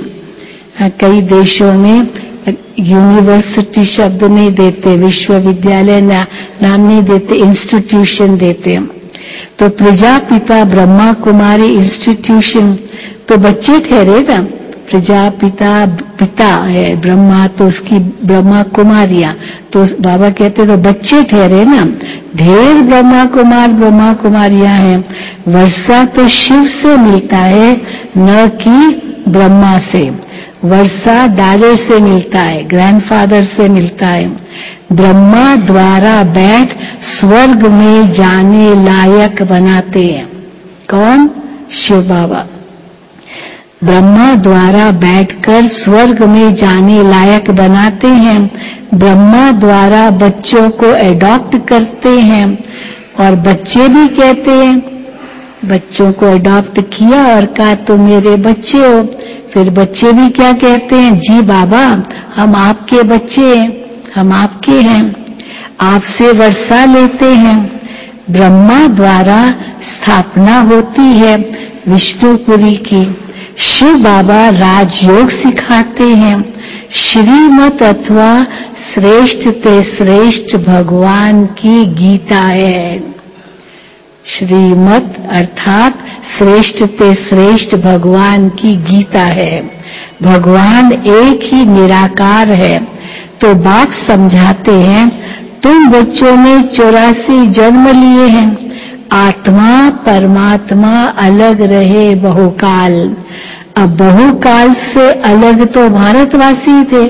कई देशों में यूनिवर्सिटी शब्द नहीं देते, विश्वविद्यालय नाम नहीं देते, इंस्टीट्यूशन देते। तो प्रजापिता ब्रह्मा कुमारी इंस्टीट्यूशन, तो बच्चे ठहरे ना। प्रजापिता पिता है ब्रह्मा, तो उसकी ब्रह्मा कुमारियां, तो बाबा कहते तो बच्चे ठहरे ना। ढेर ब्रह्मा कुमारियां हैं। वर्षा तो शिव से मिलता है, न कि ब्रह्मा से। वर्षा दादे से मिलता है, ग्रैंडफादर से मिलता है। ब्रह्मा द्वारा बैठ स्वर्ग में जाने लायक बनाते हैं। कौन? शिव बाबा। ब्रह्मा द्वारा बैठकर स्वर्ग में जाने लायक बनाते हैं। ब्रह्मा द्वारा बच्चों को एडॉप्ट करते हैं, और बच्चे भी कहते हैं, बच्चों को एडॉप्ट किया और कहा तुम मेरे बच्चे हो। फिर बच्चे भी क्या कहते हैं? जी बाबा, हम आपके बच्चे हैं, हम आपके हैं, आपसे वर्षा लेते हैं। ब्रह्मा द्वारा स्थापना होती है विष्णुपुरी की। शिव बाबा राजयोग सिखाते हैं। श्रीमत अथवा श्रेष्ठ ते श्रेष्ठ भगवान की गीता है। श्रीमत अर्थात श्रेष्ठ ते श्रेष्ठ भगवान की गीता है। भगवान एक ही निराकार है। तो बाप समझाते हैं, तुम बच्चों ने 84 जन्म लिए हैं। आत्मा परमात्मा अलग रहे बहुकाल। अब बहुकाल से अलग तो भारतवासी थे,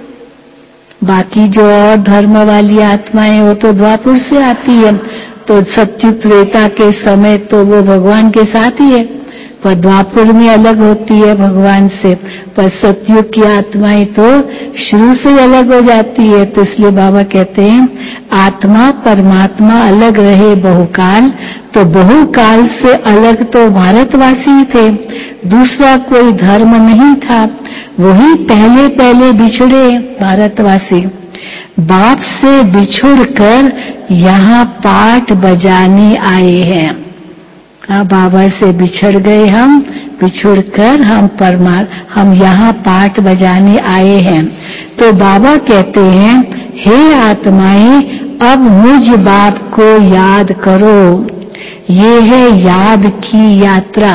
बाकी जो और धर्म वाली आत्माएं वो तो द्वापुर से आती है। तो सत्युग त्रेता के समय तो वो भगवान के साथ ही है, पर द्वापुर में अलग होती है भगवान से। पर सत्युग की आत्माएं तो शुरू से अलग हो जाती है। तो इसलिए बाबा कहते हैं आत्मा परमात्मा अलग रहे बहुकाल। तो बहुकाल से अलग तो भारतवासी थे, दूसरा कोई धर्म नहीं था, वही पहले पहले बिछड़े भारतवासी। बाप से बिछुड़कर यहाँ पाठ बजाने आए हैं। बाबा से बिछड़ गए हम, बिछुड़कर हम यहाँ पाठ बजाने आए हैं। तो बाबा कहते हैं, हे आत्माएं, अब मुझ बाप को याद करो। ये है याद की यात्रा,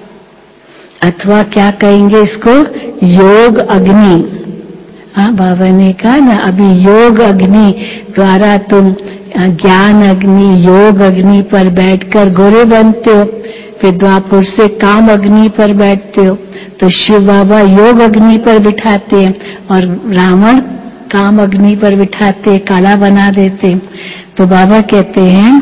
अथवा क्या कहेंगे इसको, योग अग्नि। हाँ, बाबा ने कहा ना, अभी योग अग्नि द्वारा तुम ज्ञान अग्नि, योग अग्नि पर बैठकर गोरे बनते हो, फिर द्वापुर से काम अग्नि पर बैठते हो। तो शिव बाबा योग अग्नि पर बिठाते हैं और रावण काम अग्नि पर बिठाते, काला बना देते। तो बाबा कहते हैं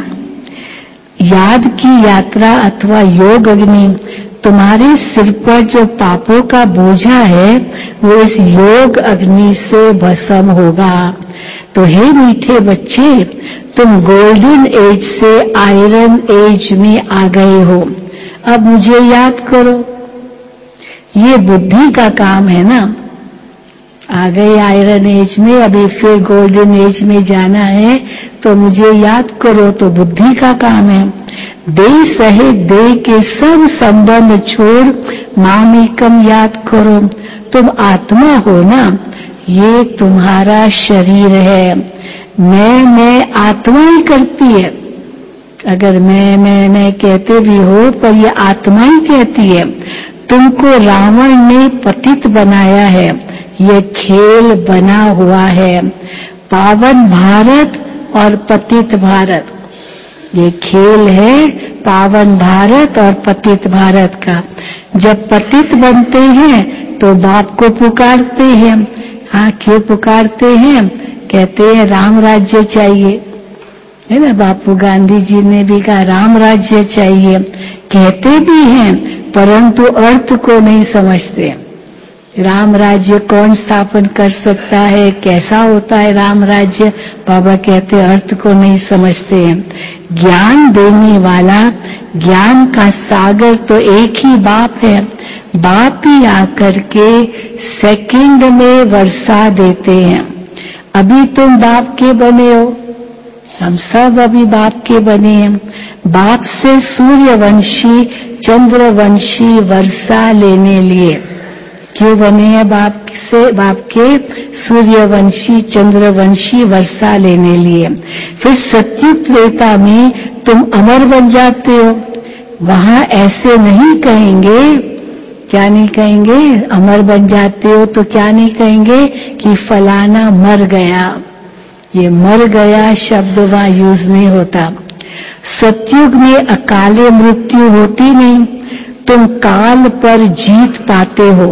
याद की यात्रा अथवा योग अग्नि, तुम्हारे सिर पर जो पापों का बोझा है वो इस योग अग्नि से भस्म होगा। तो हे मीठे बच्चे, तुम गोल्डन एज से आयरन एज में आ गए हो। अब मुझे याद करो। ये बुद्धि का काम है ना, आ गए आयरन एज में, अभी फिर गोल्डन एज में जाना है, तो मुझे याद करो, तो बुद्धि का काम है। देह सहित देह के सब संबंध छोड़ मामेकम याद करो। तुम आत्मा हो ना, ये तुम्हारा शरीर है। मैं आत्मा ही करती है। अगर मैं कहते भी हो, पर ये आत्मा ही कहती है। तुमको रावण ने पतित बनाया है, ये खेल बना हुआ है। पावन भारत और पतित भारत, ये खेल है पावन भारत और पतित भारत का। जब पतित बनते हैं तो बाप को पुकारते हैं। हाँ, क्यों पुकारते हैं? कहते हैं राम राज्य चाहिए, है ना। बापू गांधी जी ने भी कहा राम राज्य चाहिए। कहते भी हैं परंतु अर्थ को नहीं समझते। राम राज्य कौन स्थापन कर सकता है, कैसा होता है राम राज्य? बाबा कहते अर्थ को नहीं समझते हैं। ज्ञान देने वाला, ज्ञान का सागर तो एक ही बाप है। बाप ही आकर के सेकंड में वर्षा देते हैं। अभी तुम बाप के बने हो, हम सब अभी बाप के बने हैं। बाप से सूर्यवंशी चंद्रवंशी वर्षा लेने लिए क्यों बने हैं? बाप से, बाप के सूर्यवंशी चंद्रवंशी वर्षा लेने लिए। फिर सत्युग त्रेता में तुम अमर बन जाते हो। वहां ऐसे नहीं कहेंगे, क्या नहीं कहेंगे? अमर बन जाते हो तो क्या नहीं कहेंगे कि फलाना मर गया। ये मर गया शब्द वहां यूज नहीं होता। सतयुग में अकाले मृत्यु होती नहीं, तुम काल पर जीत पाते हो।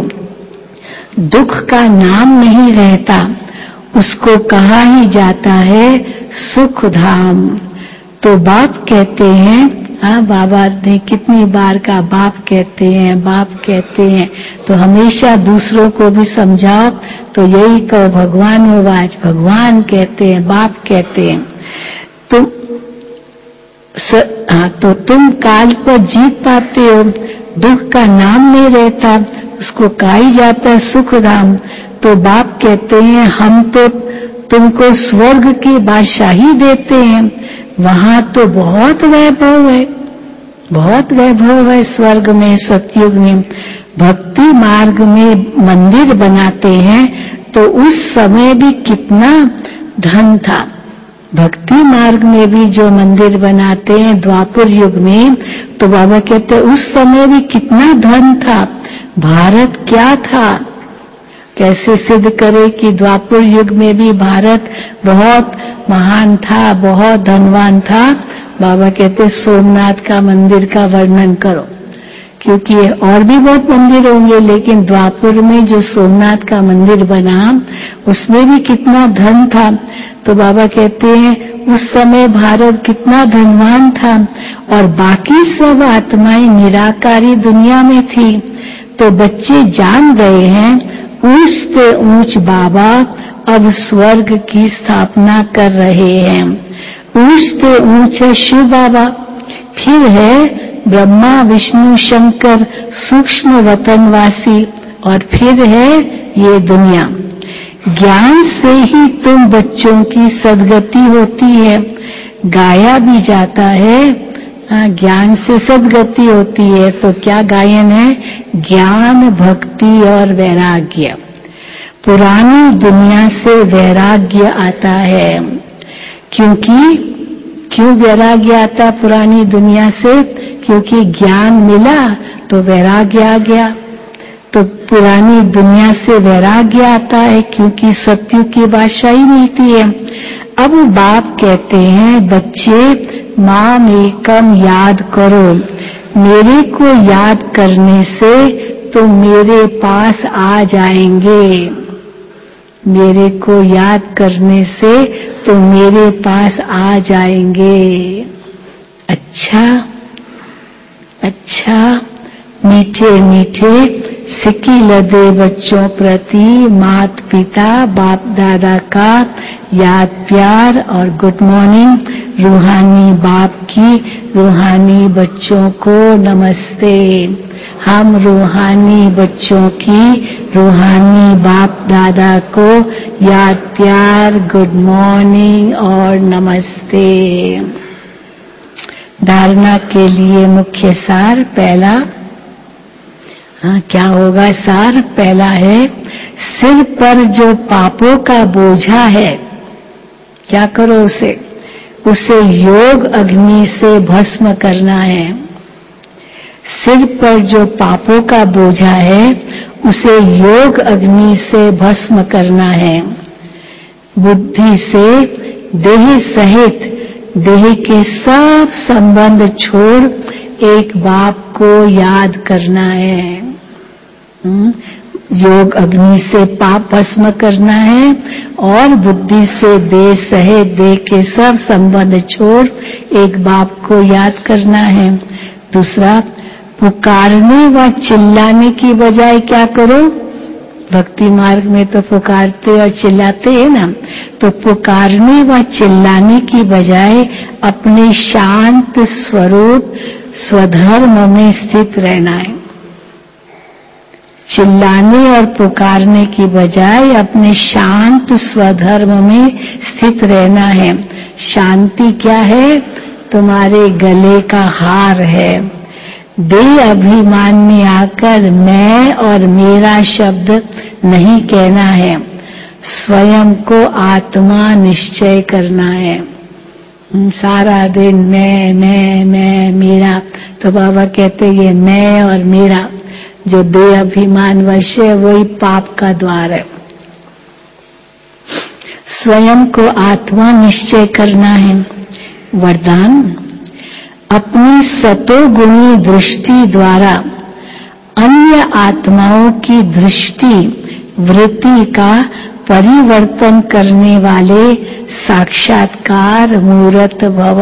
दुख का नाम नहीं रहता, उसको कहा ही जाता है सुख धाम। तो बाप कहते हैं, हाँ बाबा ने कितनी बार का बाप कहते हैं, बाप कहते हैं। तो हमेशा दूसरों को भी समझाओ तो यही कहो भगवान हो, आज भगवान कहते हैं, बाप कहते हैं। तो तुम काल पर जीत पाते हो, दुख का नाम नहीं रहता, उसको कहा ही जाता है सुख धाम। तो बाप कहते हैं हम तो तुमको स्वर्ग की बादशाही देते हैं, वहां तो बहुत वैभव है, बहुत वैभव है स्वर्ग में, सतयुग में। भक्ति मार्ग में मंदिर बनाते हैं तो उस समय भी कितना धन था। भक्ति मार्ग में भी जो मंदिर बनाते हैं द्वापर युग में, तो बाबा कहते हैं उस समय भी कितना धन था। भारत क्या था? कैसे सिद्ध करे कि द्वापर युग में भी भारत बहुत महान था, बहुत धनवान था? बाबा कहते सोमनाथ का मंदिर का वर्णन करो, क्योंकि और भी बहुत मंदिर होंगे, लेकिन द्वापर में जो सोमनाथ का मंदिर बना उसमें भी कितना धन था। तो बाबा कहते हैं उस समय भारत कितना धनवान था और बाकी सब आत्माएं निराकारी दुनिया में थी। तो बच्चे जान गए हैं ऊंच से ऊंच बाबा अब स्वर्ग की स्थापना कर रहे हैं। ऊंच से ऊंच है शिव बाबा, फिर है ब्रह्मा विष्णु शंकर सूक्ष्म वतनवासी, और फिर है ये दुनिया। ज्ञान से ही तुम बच्चों की सद्गति होती है। गाया भी जाता है, ज्ञान से सद्गति होती है। तो क्या गायन है? ज्ञान भक्ति और वैराग्य। पुरानी दुनिया से वैराग्य आता है, क्यों वैराग्य आता पुरानी दुनिया से? क्योंकि ज्ञान मिला तो वैराग्य आ गया। तो पुरानी दुनिया से वैराग्य आता है क्योंकि सत्युग की बादशाही मिलती है। अब बाप कहते हैं बच्चे माम एकम याद करो, मेरे को याद करने से तो मेरे पास आ जाएंगे। मेरे को याद करने से तो मेरे पास आ जाएंगे। अच्छा अच्छा, मीठे मीठे सिक्की लदे बच्चों प्रति मात पिता बाप दादा का याद प्यार और गुड मॉर्निंग। रूहानी बाप की रूहानी बच्चों को नमस्ते। हम रूहानी बच्चों की रूहानी बाप दादा को याद प्यार, गुड मॉर्निंग और नमस्ते। धारणा के लिए मुख्य सार पहला, क्या होगा सार? पहला है सिर पर जो पापों का बोझा है, क्या करो उसे योग अग्नि से भस्म करना है। सिर पर जो पापों का बोझा है उसे योग अग्नि से भस्म करना है। बुद्धि से देह सहित देह के सब संबंध छोड़ एक बाप को याद करना है। योग अग्नि से पाप भस्म करना है और बुद्धि से देह सहित देह के सब संबंध छोड़ एक बाप को याद करना है। दूसरा, पुकारने व चिल्लाने की बजाय क्या करो? भक्ति मार्ग में तो पुकारते और चिल्लाते हैं ना, तो पुकारने व चिल्लाने की बजाय अपने शांत स्वरूप स्वधर्म में स्थित रहना है। चिल्लाने और पुकारने की बजाय अपने शांत स्वधर्म में स्थित रहना है। शांति क्या है? तुम्हारे गले का हार है। देह अभिमान में आकर मैं और मेरा शब्द नहीं कहना है, स्वयं को आत्मा निश्चय करना है। सारा दिन मैं मेरा, तो बाबा कहते ये मैं और मेरा जो देह अभिमान वश है वही पाप का द्वार है। स्वयं को आत्मा निश्चय करना है। वरदान, अपनी सतोगुणी दृष्टि द्वारा अन्य आत्माओं की दृष्टि वृत्ति का परिवर्तन करने वाले साक्षात्कार मूर्त भव।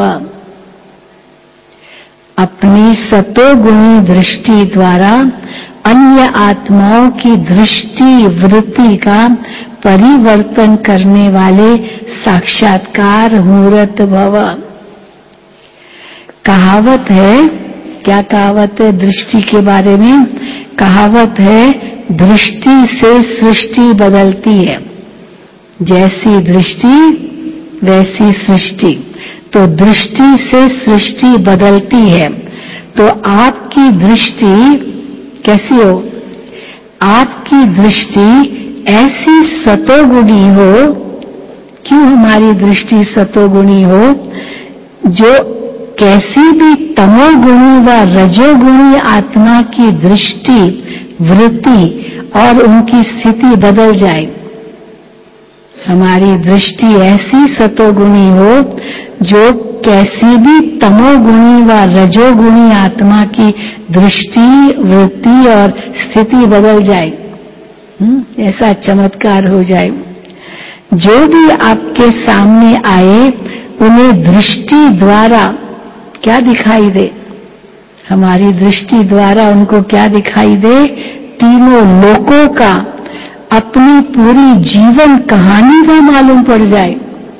अपनी सतोगुणी दृष्टि द्वारा अन्य आत्माओं की दृष्टि वृत्ति का परिवर्तन करने वाले साक्षात्कार मूर्त भव। कहावत है, क्या कहावत है दृष्टि के बारे में? कहावत है दृष्टि से सृष्टि बदलती है। जैसी दृष्टि वैसी सृष्टि। तो दृष्टि से सृष्टि बदलती है। तो आपकी दृष्टि कैसी हो? आपकी दृष्टि ऐसी सतोगुणी हो। क्यों हमारी दृष्टि सतोगुणी हो? जो कैसी भी तमोगुणी व रजोगुणी आत्मा की दृष्टि वृत्ति और उनकी स्थिति बदल जाए। हमारी दृष्टि ऐसी सतोगुणी हो जो कैसी भी तमोगुणी व रजोगुणी आत्मा की दृष्टि वृत्ति और स्थिति बदल जाए। ऐसा चमत्कार हो जाए। जो भी आपके सामने आए उन्हें दृष्टि द्वारा क्या दिखाई दे? हमारी दृष्टि द्वारा उनको क्या दिखाई दे? तीनों लोकों का अपनी पूरी जीवन कहानी का मालूम पड़ जाए।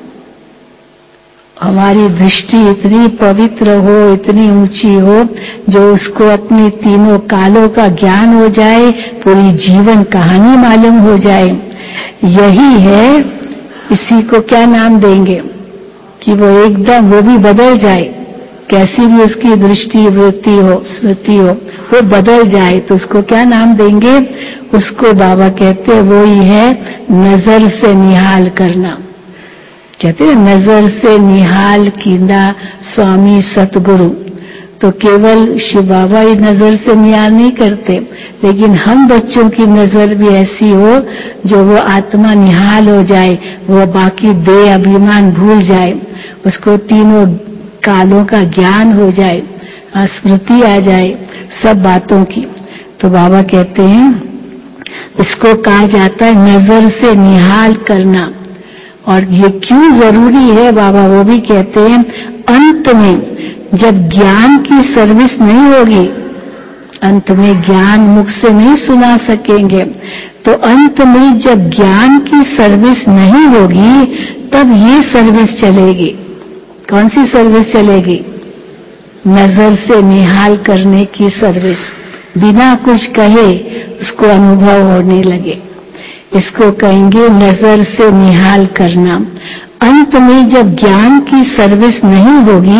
हमारी दृष्टि इतनी पवित्र हो, इतनी ऊंची हो, जो उसको अपनी तीनों कालों का ज्ञान हो जाए, पूरी जीवन कहानी मालूम हो जाए। यही है, इसी को क्या नाम देंगे कि वो एकदम वो भी बदल जाए। कैसी भी उसकी दृष्टि वृत्ति हो स्मृति हो वो बदल जाए तो उसको क्या नाम देंगे? उसको बाबा कहते हैं वो ही है नजर से निहाल करना। कहते हैं नजर से निहाल कींदा स्वामी सतगुरु। तो केवल शिव बाबा ही नजर से निहाल नहीं करते, लेकिन हम बच्चों की नजर भी ऐसी हो जो वो आत्मा निहाल हो जाए, वो बाकी देह अभिमान भूल जाए, उसको तीनों कालों का ज्ञान हो जाए, स्मृति आ जाए सब बातों की। तो बाबा कहते हैं इसको कहा जाता है नजर से निहाल करना। और ये क्यों जरूरी है बाबा वो भी कहते हैं, अंत में जब ज्ञान की सर्विस नहीं होगी, अंत में ज्ञान मुख से नहीं सुना सकेंगे, तो अंत में जब ज्ञान की सर्विस नहीं होगी तब ये सर्विस चलेगी। कौन सी सर्विस चलेगी? नजर से निहाल करने की सर्विस। बिना कुछ कहे उसको अनुभव होने लगे, इसको कहेंगे नजर से निहाल करना। अंत में जब ज्ञान की सर्विस नहीं होगी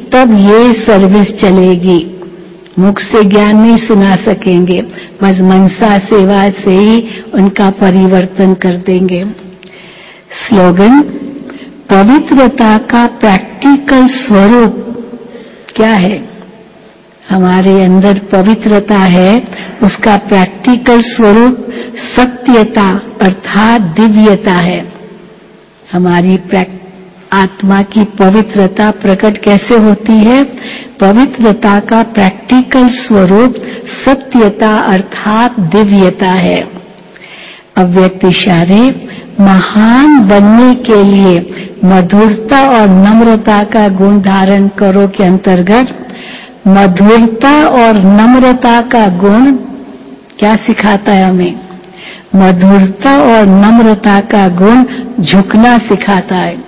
तब ये सर्विस चलेगी। मुख से ज्ञान नहीं सुना सकेंगे, बस मनसा सेवा से ही उनका परिवर्तन कर देंगे। स्लोगन, पवित्रता का प्रैक्टिकल स्वरूप क्या है? हमारे अंदर पवित्रता है, उसका प्रैक्टिकल स्वरूप सत्यता अर्थात दिव्यता है। हमारी आत्मा की पवित्रता प्रकट कैसे होती है? पवित्रता का प्रैक्टिकल स्वरूप सत्यता अर्थात दिव्यता है। अव्यक्त इशारे, महान बनने के लिए मधुरता और नम्रता का गुण धारण करो के अंतर्गत मधुरता और नम्रता का गुण क्या सिखाता है हमें? मधुरता और नम्रता का गुण झुकना सिखाता है।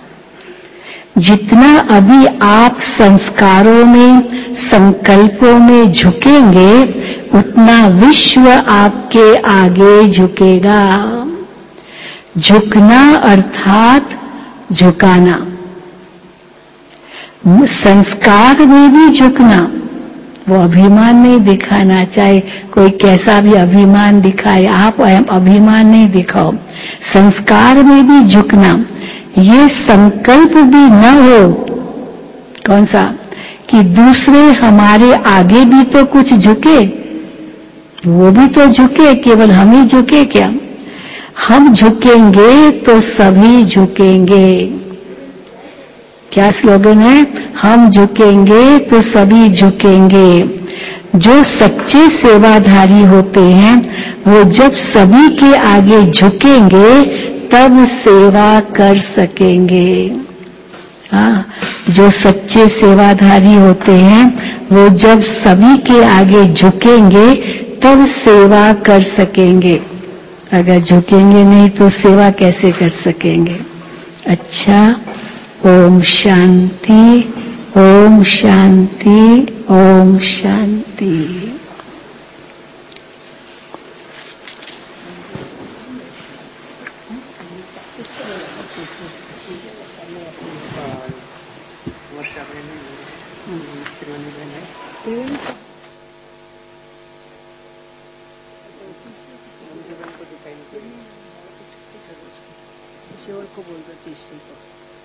जितना अभी आप संस्कारों में, संकल्पों में झुकेंगे, उतना विश्व आपके आगे झुकेगा। झुकना अर्थात झुकाना, संस्कार में भी झुकना, वो अभिमान नहीं दिखाना, चाहे कोई कैसा भी अभिमान दिखाए, आप अभिमान नहीं दिखाओ। संस्कार में भी झुकना, ये संकल्प भी न हो। कौन सा? कि दूसरे हमारे आगे भी तो कुछ झुके, वो भी तो झुके, केवल हम ही झुके क्या? हम झुकेंगे तो सभी झुकेंगे। क्या स्लोगन है? हम झुकेंगे तो सभी झुकेंगे। जो सच्चे सेवाधारी होते हैं वो जब सभी के आगे झुकेंगे तब सेवा कर सकेंगे। हाँ, जो सच्चे सेवाधारी होते हैं वो जब सभी के आगे झुकेंगे तब सेवा कर सकेंगे। अगर झुकेंगे नहीं तो सेवा कैसे कर सकेंगे? अच्छा, ओम शांति, ओम शांति, ओम शांति। वर्षा बहन त्रिवेणी बहन है, को दिखाई नहीं दे रही, किसी और को बोल दो, तीसरी को।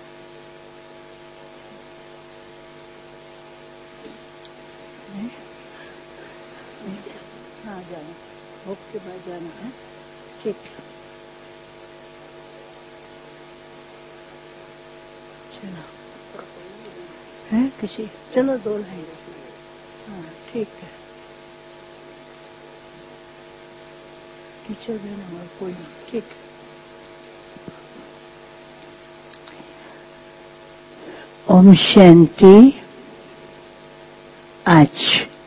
हाँ, जाना, भोग के बाद जाना है। ठीक चलो है, किसी चलो दो है। हाँ ठीक है, टीचर भी ना कोई नहीं, ठीक है। ओम शांति। आज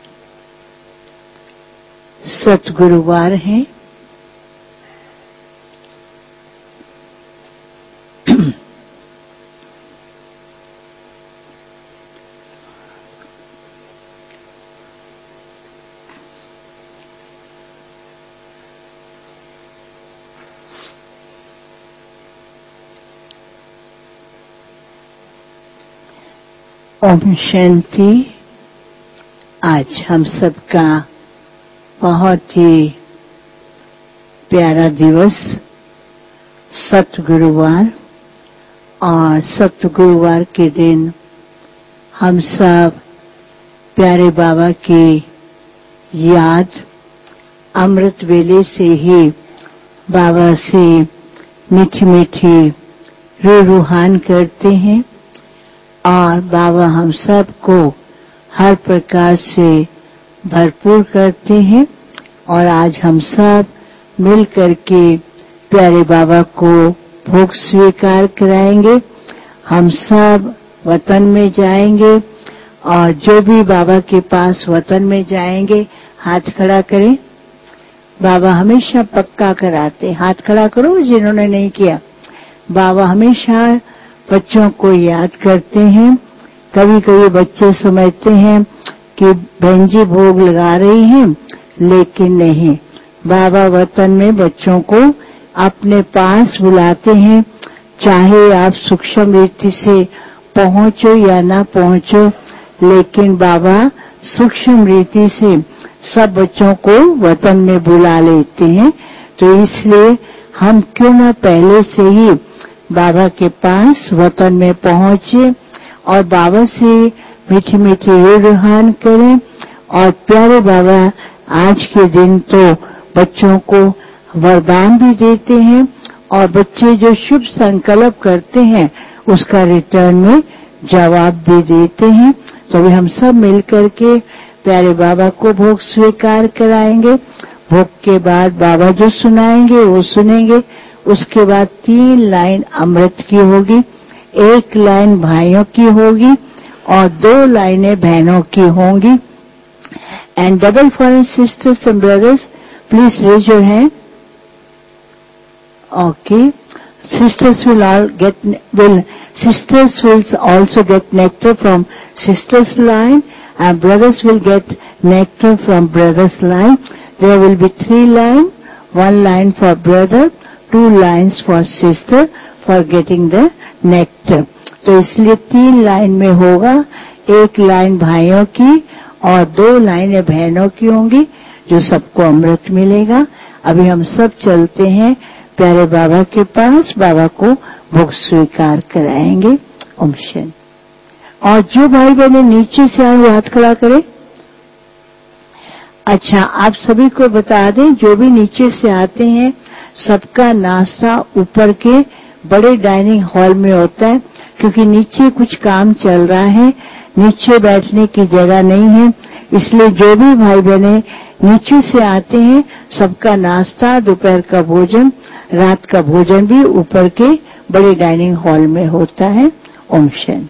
सतगुरुवार है। ओम शांति। आज हम सबका बहुत ही प्यारा दिवस सतगुरुवार, और सतगुरुवार के दिन हम सब प्यारे बाबा की याद अमृत वेले से ही बाबा से मीठी मीठी रूहान करते हैं, और बाबा हम सबको हर प्रकार से भरपूर करते हैं। और आज हम सब मिल करके प्यारे बाबा को भोग स्वीकार कराएंगे। हम सब वतन में जाएंगे, और जो भी बाबा के पास वतन में जाएंगे हाथ खड़ा करें। बाबा हमेशा पक्का कराते, हाथ खड़ा करो जिन्होंने नहीं किया। बाबा हमेशा बच्चों को याद करते हैं। कभी कभी बच्चे समझते हैं कि बहन जी भोग लगा रही हैं, लेकिन नहीं, बाबा वतन में बच्चों को अपने पास बुलाते हैं। चाहे आप सूक्ष्म रीति से पहुंचो या ना पहुंचो, लेकिन बाबा सूक्ष्म रीति से सब बच्चों को वतन में बुला लेते हैं। तो इसलिए हम क्यों न पहले से ही बाबा के पास वतन में पहुंचे और बाबा से मीठी मीठी रूहान करें। और प्यारे बाबा आज के दिन तो बच्चों को वरदान भी देते हैं और बच्चे जो शुभ संकल्प करते हैं उसका रिटर्न में जवाब भी देते हैं। तो अभी हम सब मिलकर के प्यारे बाबा को भोग स्वीकार कराएंगे। भोग के बाद बाबा जो सुनाएंगे वो सुनेंगे। उसके बाद 3 लाइन अमृत की होगी, 1 लाइन भाइयों की होगी और 2 लाइनें बहनों की होंगी। And double for sisters and brothers, please raise your hand. Okay, sisters will also get nectar from sisters line and brothers will get nectar from brothers line. There will be 3 lines, 1 line for brother, 2 lines for sister for getting the nectar. तो इसलिए 3 line में होगा, 1 line भाइयों की और 2 लाइनें बहनों की होंगी जो सबको अमृत मिलेगा। अभी हम सब चलते हैं प्यारे बाबा के पास, बाबा को भोग स्वीकार कराएंगे। ओम शांति। और जो भाई बहने नीचे से आए वो हाथ खड़ा करें। अच्छा, आप सभी को बता दें, जो भी नीचे से आते हैं सबका नाश्ता ऊपर के बड़े डाइनिंग हॉल में होता है, क्योंकि नीचे कुछ काम चल रहा है, नीचे बैठने की जगह नहीं है। इसलिए जो भी भाई बहने नीचे से आते हैं सबका नाश्ता, दोपहर का भोजन, रात का भोजन भी ऊपर के बड़े डाइनिंग हॉल में होता है। ओम शांति।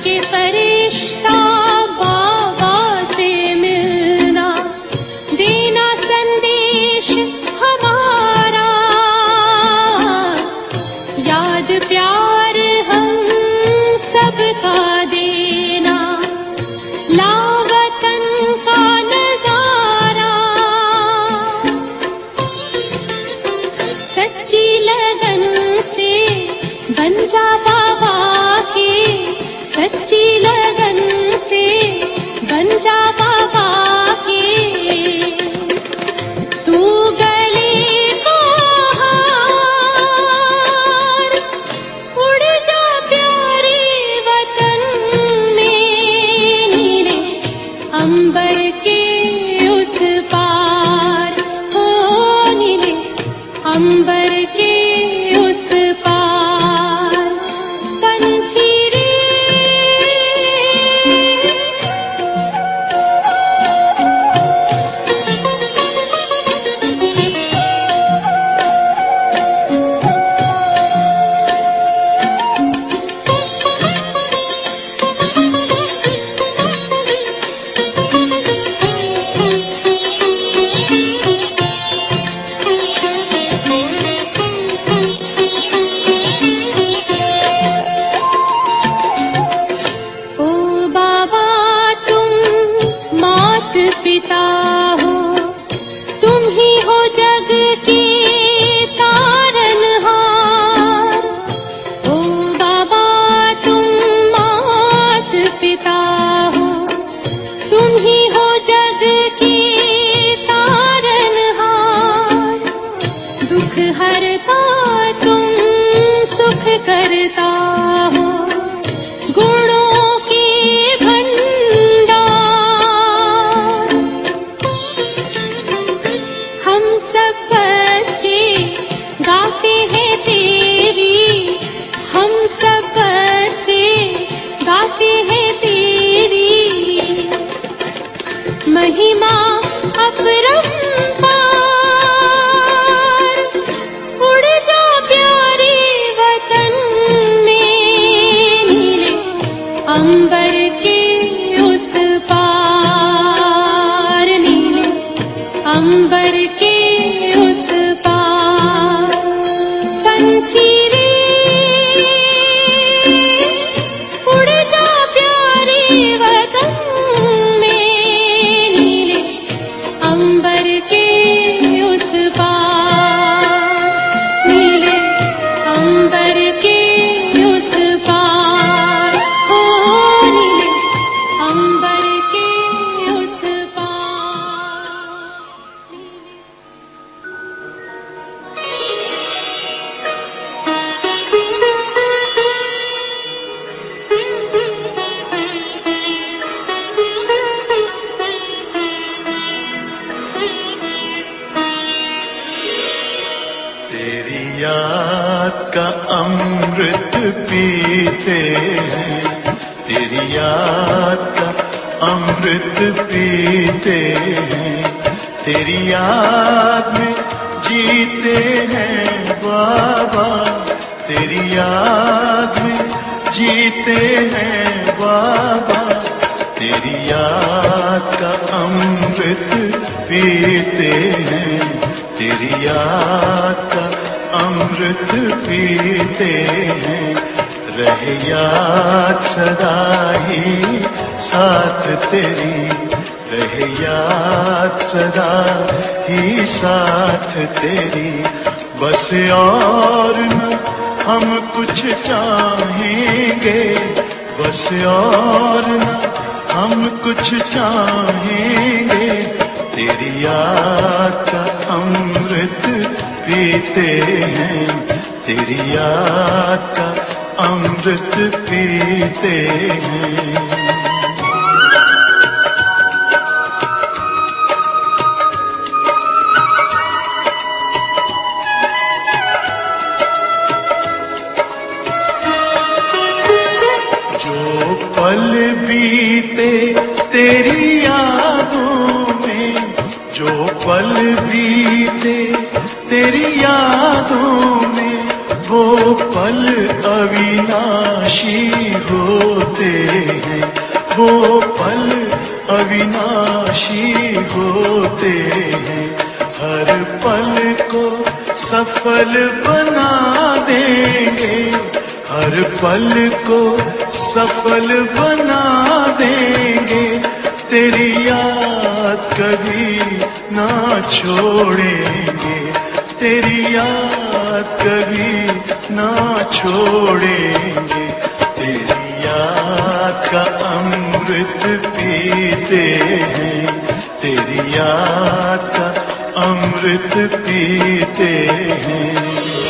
के फरिश्ता बाबा से मिलना, देना संदेश हमारा, याद प्यार हम सबका देना, लावतन का नजारा, सच्ची लगन से बन जा बाबा के, सच्ची लगन से बन जा बाबा के, तू गले को हार, उड़ जा प्यारे वतन में, नीले अंबर के उस पार, हो नीले अंबर के उस पार, पंछी रे ओ बाबा तुम मात पिता हो, तुम ही हो जग के तारनहार, ओ बाबा तुम मात पिता हो, तुम ही हो जग के तारनहार, दुख हरता तुम सुख करता हो, गुणों के भंडार, हम सब बच्चे गाते हैं तेरी, हम सब बच्चे गाते हैं तेरी, महिमा अपरंपार, उड़ जा प्यारे वतन में, नीले अंबर के उस पार, नीले अंबर के उस पार, पंछी रे उड़ जा प्यारे वतन में, नीले अंबर के उस पार, नीले अंबर के उस पार, हो नीले अंबर के उस पार, तेरी याद का अमृत पीते हैं, तेरी याद का अमृत पीते हैं, तेरी याद में जीते हैं बाबा, तेरी याद में जीते हैं बाबा, तेरी याद का अमृत पीते हैं, तेरी याद का अमृत पीते हैं, रहे याद सदा ही साथ तेरी, रहे याद सदा ही साथ तेरी, बस और न हम कुछ चाहेंगे, बस और न हम कुछ चाहेंगे, तेरी याद का अमृत पीते हैं, तेरी याद का अमृत पीते हैं। पल बीते तेरी यादों में, जो पल बीते तेरी यादों में, वो पल अविनाशी होते हैं, वो पल अविनाशी होते हैं। हर पल को सफल बना देंगे, हर पल को सफल बना देंगे। तेरी याद कभी ना छोड़ेंगे, तेरी याद कभी ना छोड़ेंगे। तेरी याद का अमृत पीते हैं, तेरी याद का अमृत पीते हैं।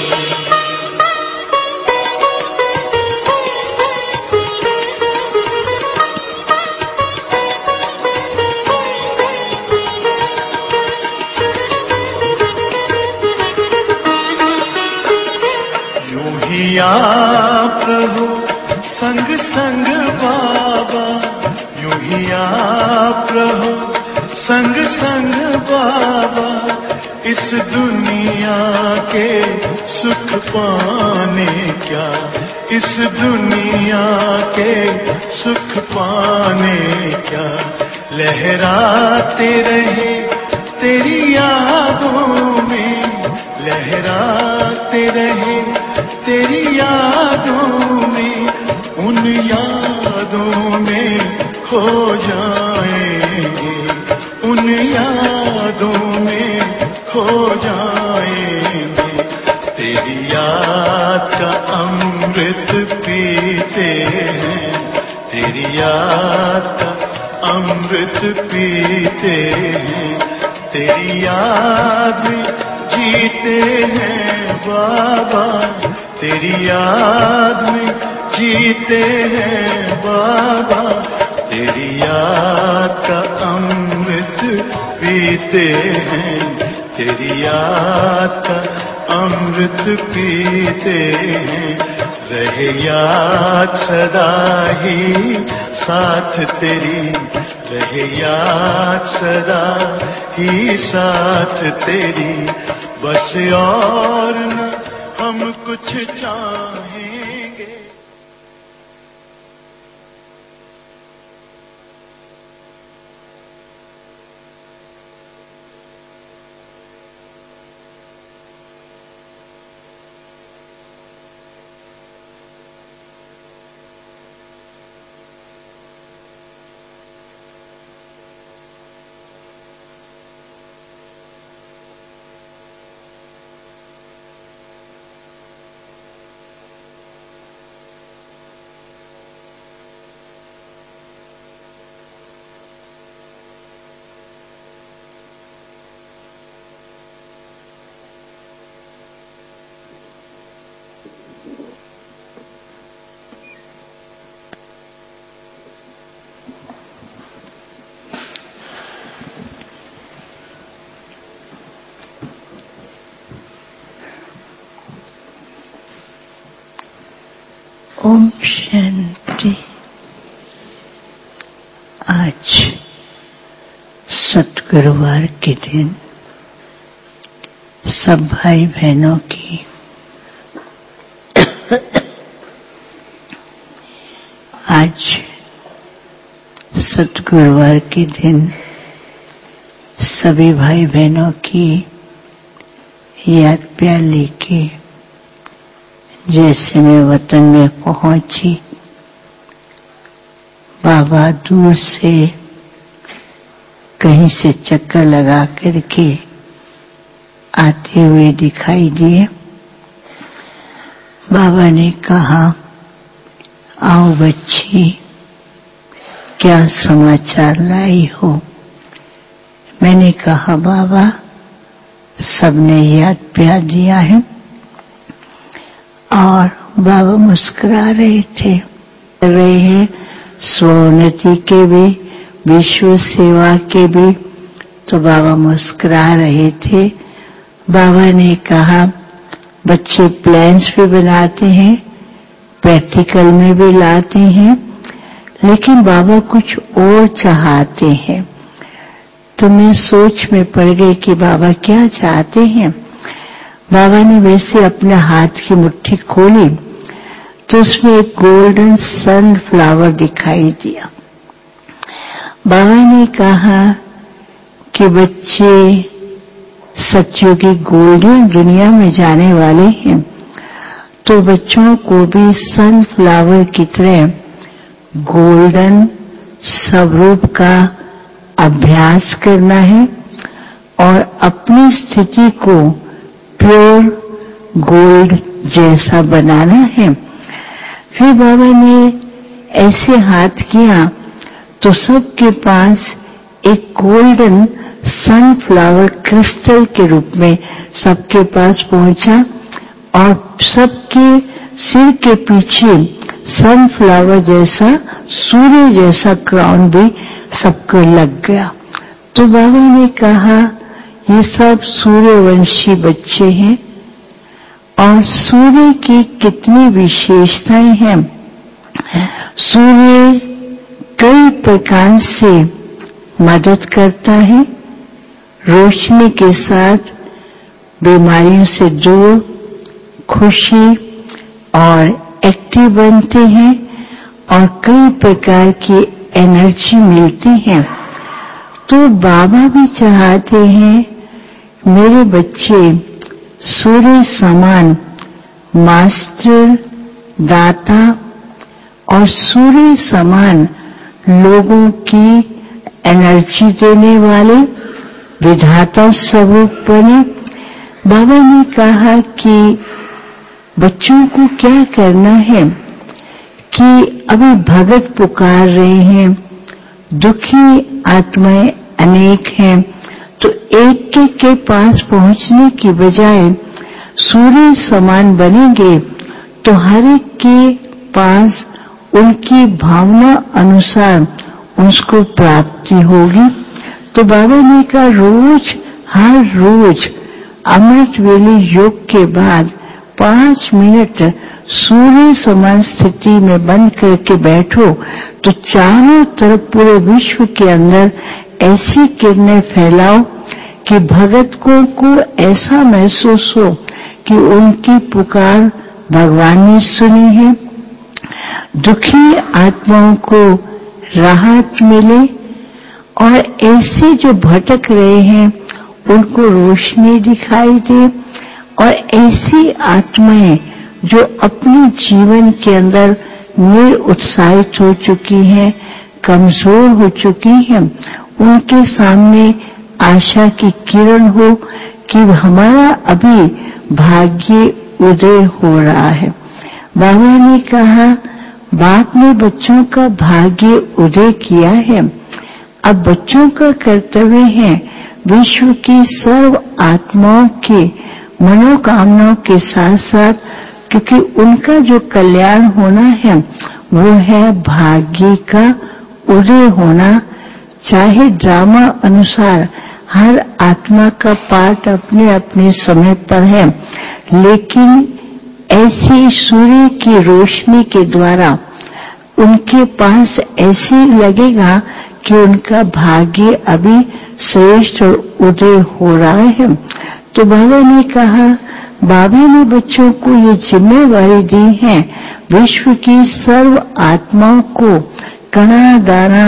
आप रहो संग संग बाबा, यूं ही आप रहो संग संग बाबा। इस दुनिया के सुख पाने क्या, इस दुनिया के सुख पाने क्या। लहराते रहे तेरी यादों में, लहराते रहे तेरी यादों में। उन यादों में खो जाएंगे, उन यादों में खो जाएंगे। तेरी याद का अमृत पीते हैं, तेरी याद का अमृत पीते हैं। तेरी याद में जीते हैं बाबा, तेरी याद में जीते हैं बाबा। तेरी याद का अमृत पीते हैं, तेरी याद का अमृत पीते हैं। रहे याद सदा ही साथ तेरी, रहे याद सदा ही साथ तेरी। बस और न हम कुछ चाहेंगे। ओम शांति। आज सतगुरुवार के दिन सब भाई बहनों की आज सतगुरुवार के दिन सभी भाई बहनों की याद प्यार लेके जैसे मैं वतन में पहुंची, बाबा दूर से कहीं से चक्कर लगा करके आते हुए दिखाई दिए। बाबा ने कहा, आओ बच्ची, क्या समाचार लाई हो। मैंने कहा, बाबा सबने याद प्यार दिया है। और बाबा मुस्कुरा रहे थे, कर रहे हैं स्वोन्नति के भी, विश्व सेवा के भी। तो बाबा मुस्कुरा रहे थे। बाबा ने कहा, बच्चे प्लान्स भी बनाते हैं, प्रैक्टिकल में भी लाते हैं, लेकिन बाबा कुछ और चाहते हैं। तो मैं सोच में पड़ गई कि बाबा क्या चाहते हैं। बाबा ने वैसे अपने हाथ की मुट्ठी खोली तो उसमें एक गोल्डन सनफ्लावर दिखाई दिया। बाबा ने कहा कि बच्चे सच्चों की गोल्डन दुनिया में जाने वाले हैं, तो बच्चों को भी सनफ्लावर की तरह गोल्डन स्वरूप का अभ्यास करना है और अपनी स्थिति को प्योर गोल्ड जैसा बनाना है। फिर बाबा ने ऐसे हाथ किया तो सबके पास एक गोल्डन सनफ्लावर क्रिस्टल के रूप में सबके पास पहुंचा और सबके सिर के पीछे सनफ्लावर जैसा सूर्य जैसा क्राउन भी सबको लग गया। तो बाबा ने कहा ये सब सूर्यवंशी बच्चे हैं और सूर्य की कितनी विशेषताएं हैं। सूर्य कई प्रकार से मदद करता है, रोशनी के साथ बीमारियों से दूर, खुशी और एक्टिव बनते हैं और कई प्रकार की एनर्जी मिलती है। तो बाबा भी चाहते हैं मेरे बच्चे सूर्य समान मास्टर, दाता और सूर्य समान लोगों की एनर्जी देने वाले विधाता स्वरूप बने। बाबा ने कहा कि बच्चों को क्या करना है कि अभी भगत पुकार रहे हैं, दुखी आत्माएं अनेक हैं, तो एक के पास पहुंचने की बजाय सूर्य समान बनेंगे तो हर एक के पास उनकी भावना अनुसार उसको प्राप्ति होगी। तो बाबा ने कहा रोज हर रोज अमृत वेले योग के बाद 5 मिनट सूर्य समान स्थिति में बंद करके बैठो तो चारों तरफ पूरे विश्व के अंदर ऐसी किरणें फैलाओ कि भगतों को ऐसा महसूस हो कि उनकी पुकार भगवान ने सुनी है, दुखी आत्माओं को राहत मिले और ऐसे जो भटक रहे हैं उनको रोशनी दिखाई दे और ऐसी आत्माएं जो अपने जीवन के अंदर निरुत्साहित हो चुकी हैं, कमजोर हो चुकी हैं, उनके सामने आशा की किरण हो कि हमारा अभी भाग्य उदय हो रहा है। बाबा ने कहा बाप ने बच्चों का भाग्य उदय किया है, अब बच्चों का कर्तव्य है विश्व की सर्व आत्माओं के मनोकामनाओं के साथ साथ, क्योंकि उनका जो कल्याण होना है वो है भाग्य का उदय होना। चाहे ड्रामा अनुसार हर आत्मा का पार्ट अपने अपने समय पर है, लेकिन ऐसी सूर्य की रोशनी के द्वारा उनके पास ऐसे लगेगा कि उनका भाग्य अभी श्रेष्ठ और उदय हो रहा है। तो बाबा ने कहा बाबा ने बच्चों को ये जिम्मेवारी दी है विश्व की सर्व आत्माओं को कणा दाना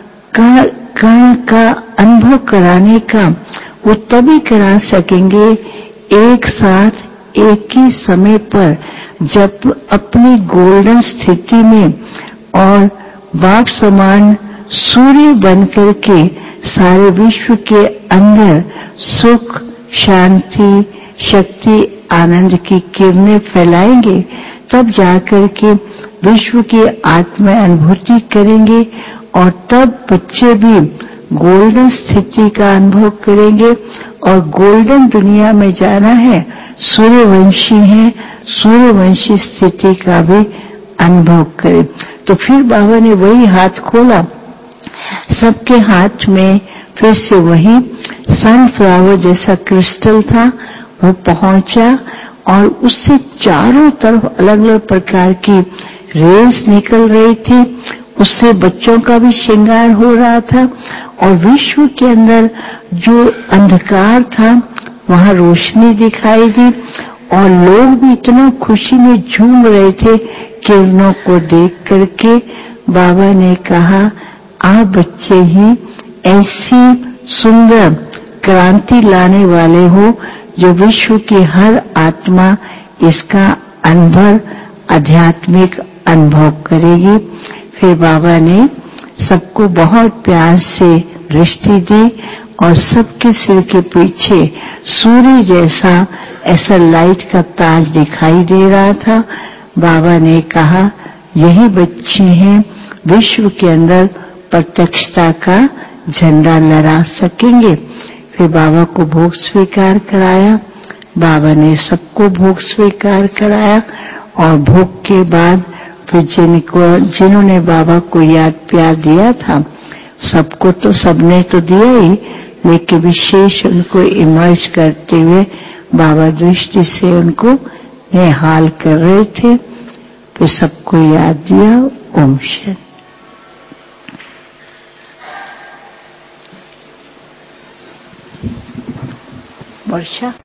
कण का अनुभव कराने का। वो तभी करा सकेंगे एक साथ एक ही समय पर जब अपनी गोल्डन स्थिति में और बाप समान सूर्य बनकर के सारे विश्व के अंदर सुख, शांति, शक्ति, आनंद की किरणें फैलाएंगे, तब जाकर के विश्व की आत्मा अनुभूति करेंगे और तब बच्चे भी गोल्डन स्थिति का अनुभव करेंगे और गोल्डन दुनिया में जाना है, सूर्यवंशी है, सूर्यवंशी स्थिति का भी अनुभव करें। तो फिर बाबा ने वही हाथ खोला, सबके हाथ में फिर से वही सनफ्लावर जैसा क्रिस्टल था वो पहुंचा और उससे चारों तरफ अलग अलग प्रकार की रेस निकल रही थी। उससे बच्चों का भी श्रृंगार हो रहा था और विश्व के अंदर जो अंधकार था वहां रोशनी दिखाई दी और लोग भी इतना खुशी में झूम रहे थे किरणों को देख करके। बाबा ने कहा, आप बच्चे ही ऐसी सुंदर क्रांति लाने वाले हो जो विश्व की हर आत्मा इसका अनुभव, आध्यात्मिक अनुभव करेगी। फिर बाबा ने सबको बहुत प्यार से दृष्टि दी और सबके सिर के पीछे सूर्य जैसा ऐसा लाइट का ताज दिखाई दे रहा था। बाबा ने कहा, यही बच्चे हैं विश्व के अंदर प्रत्यक्षता का झंडा लहरा सकेंगे। फिर बाबा को भोग स्वीकार कराया। बाबा ने सबको भोग स्वीकार कराया और भोग के बाद फिर जिन्होंने बाबा को याद प्यार दिया था, सबको तो सबने तो दिया ही, लेकिन विशेष उनको इमर्ज करते हुए बाबा दृष्टि से उनको निहाल कर रहे थे। फिर सबको याद दिया। ओम शांति। वर्षा।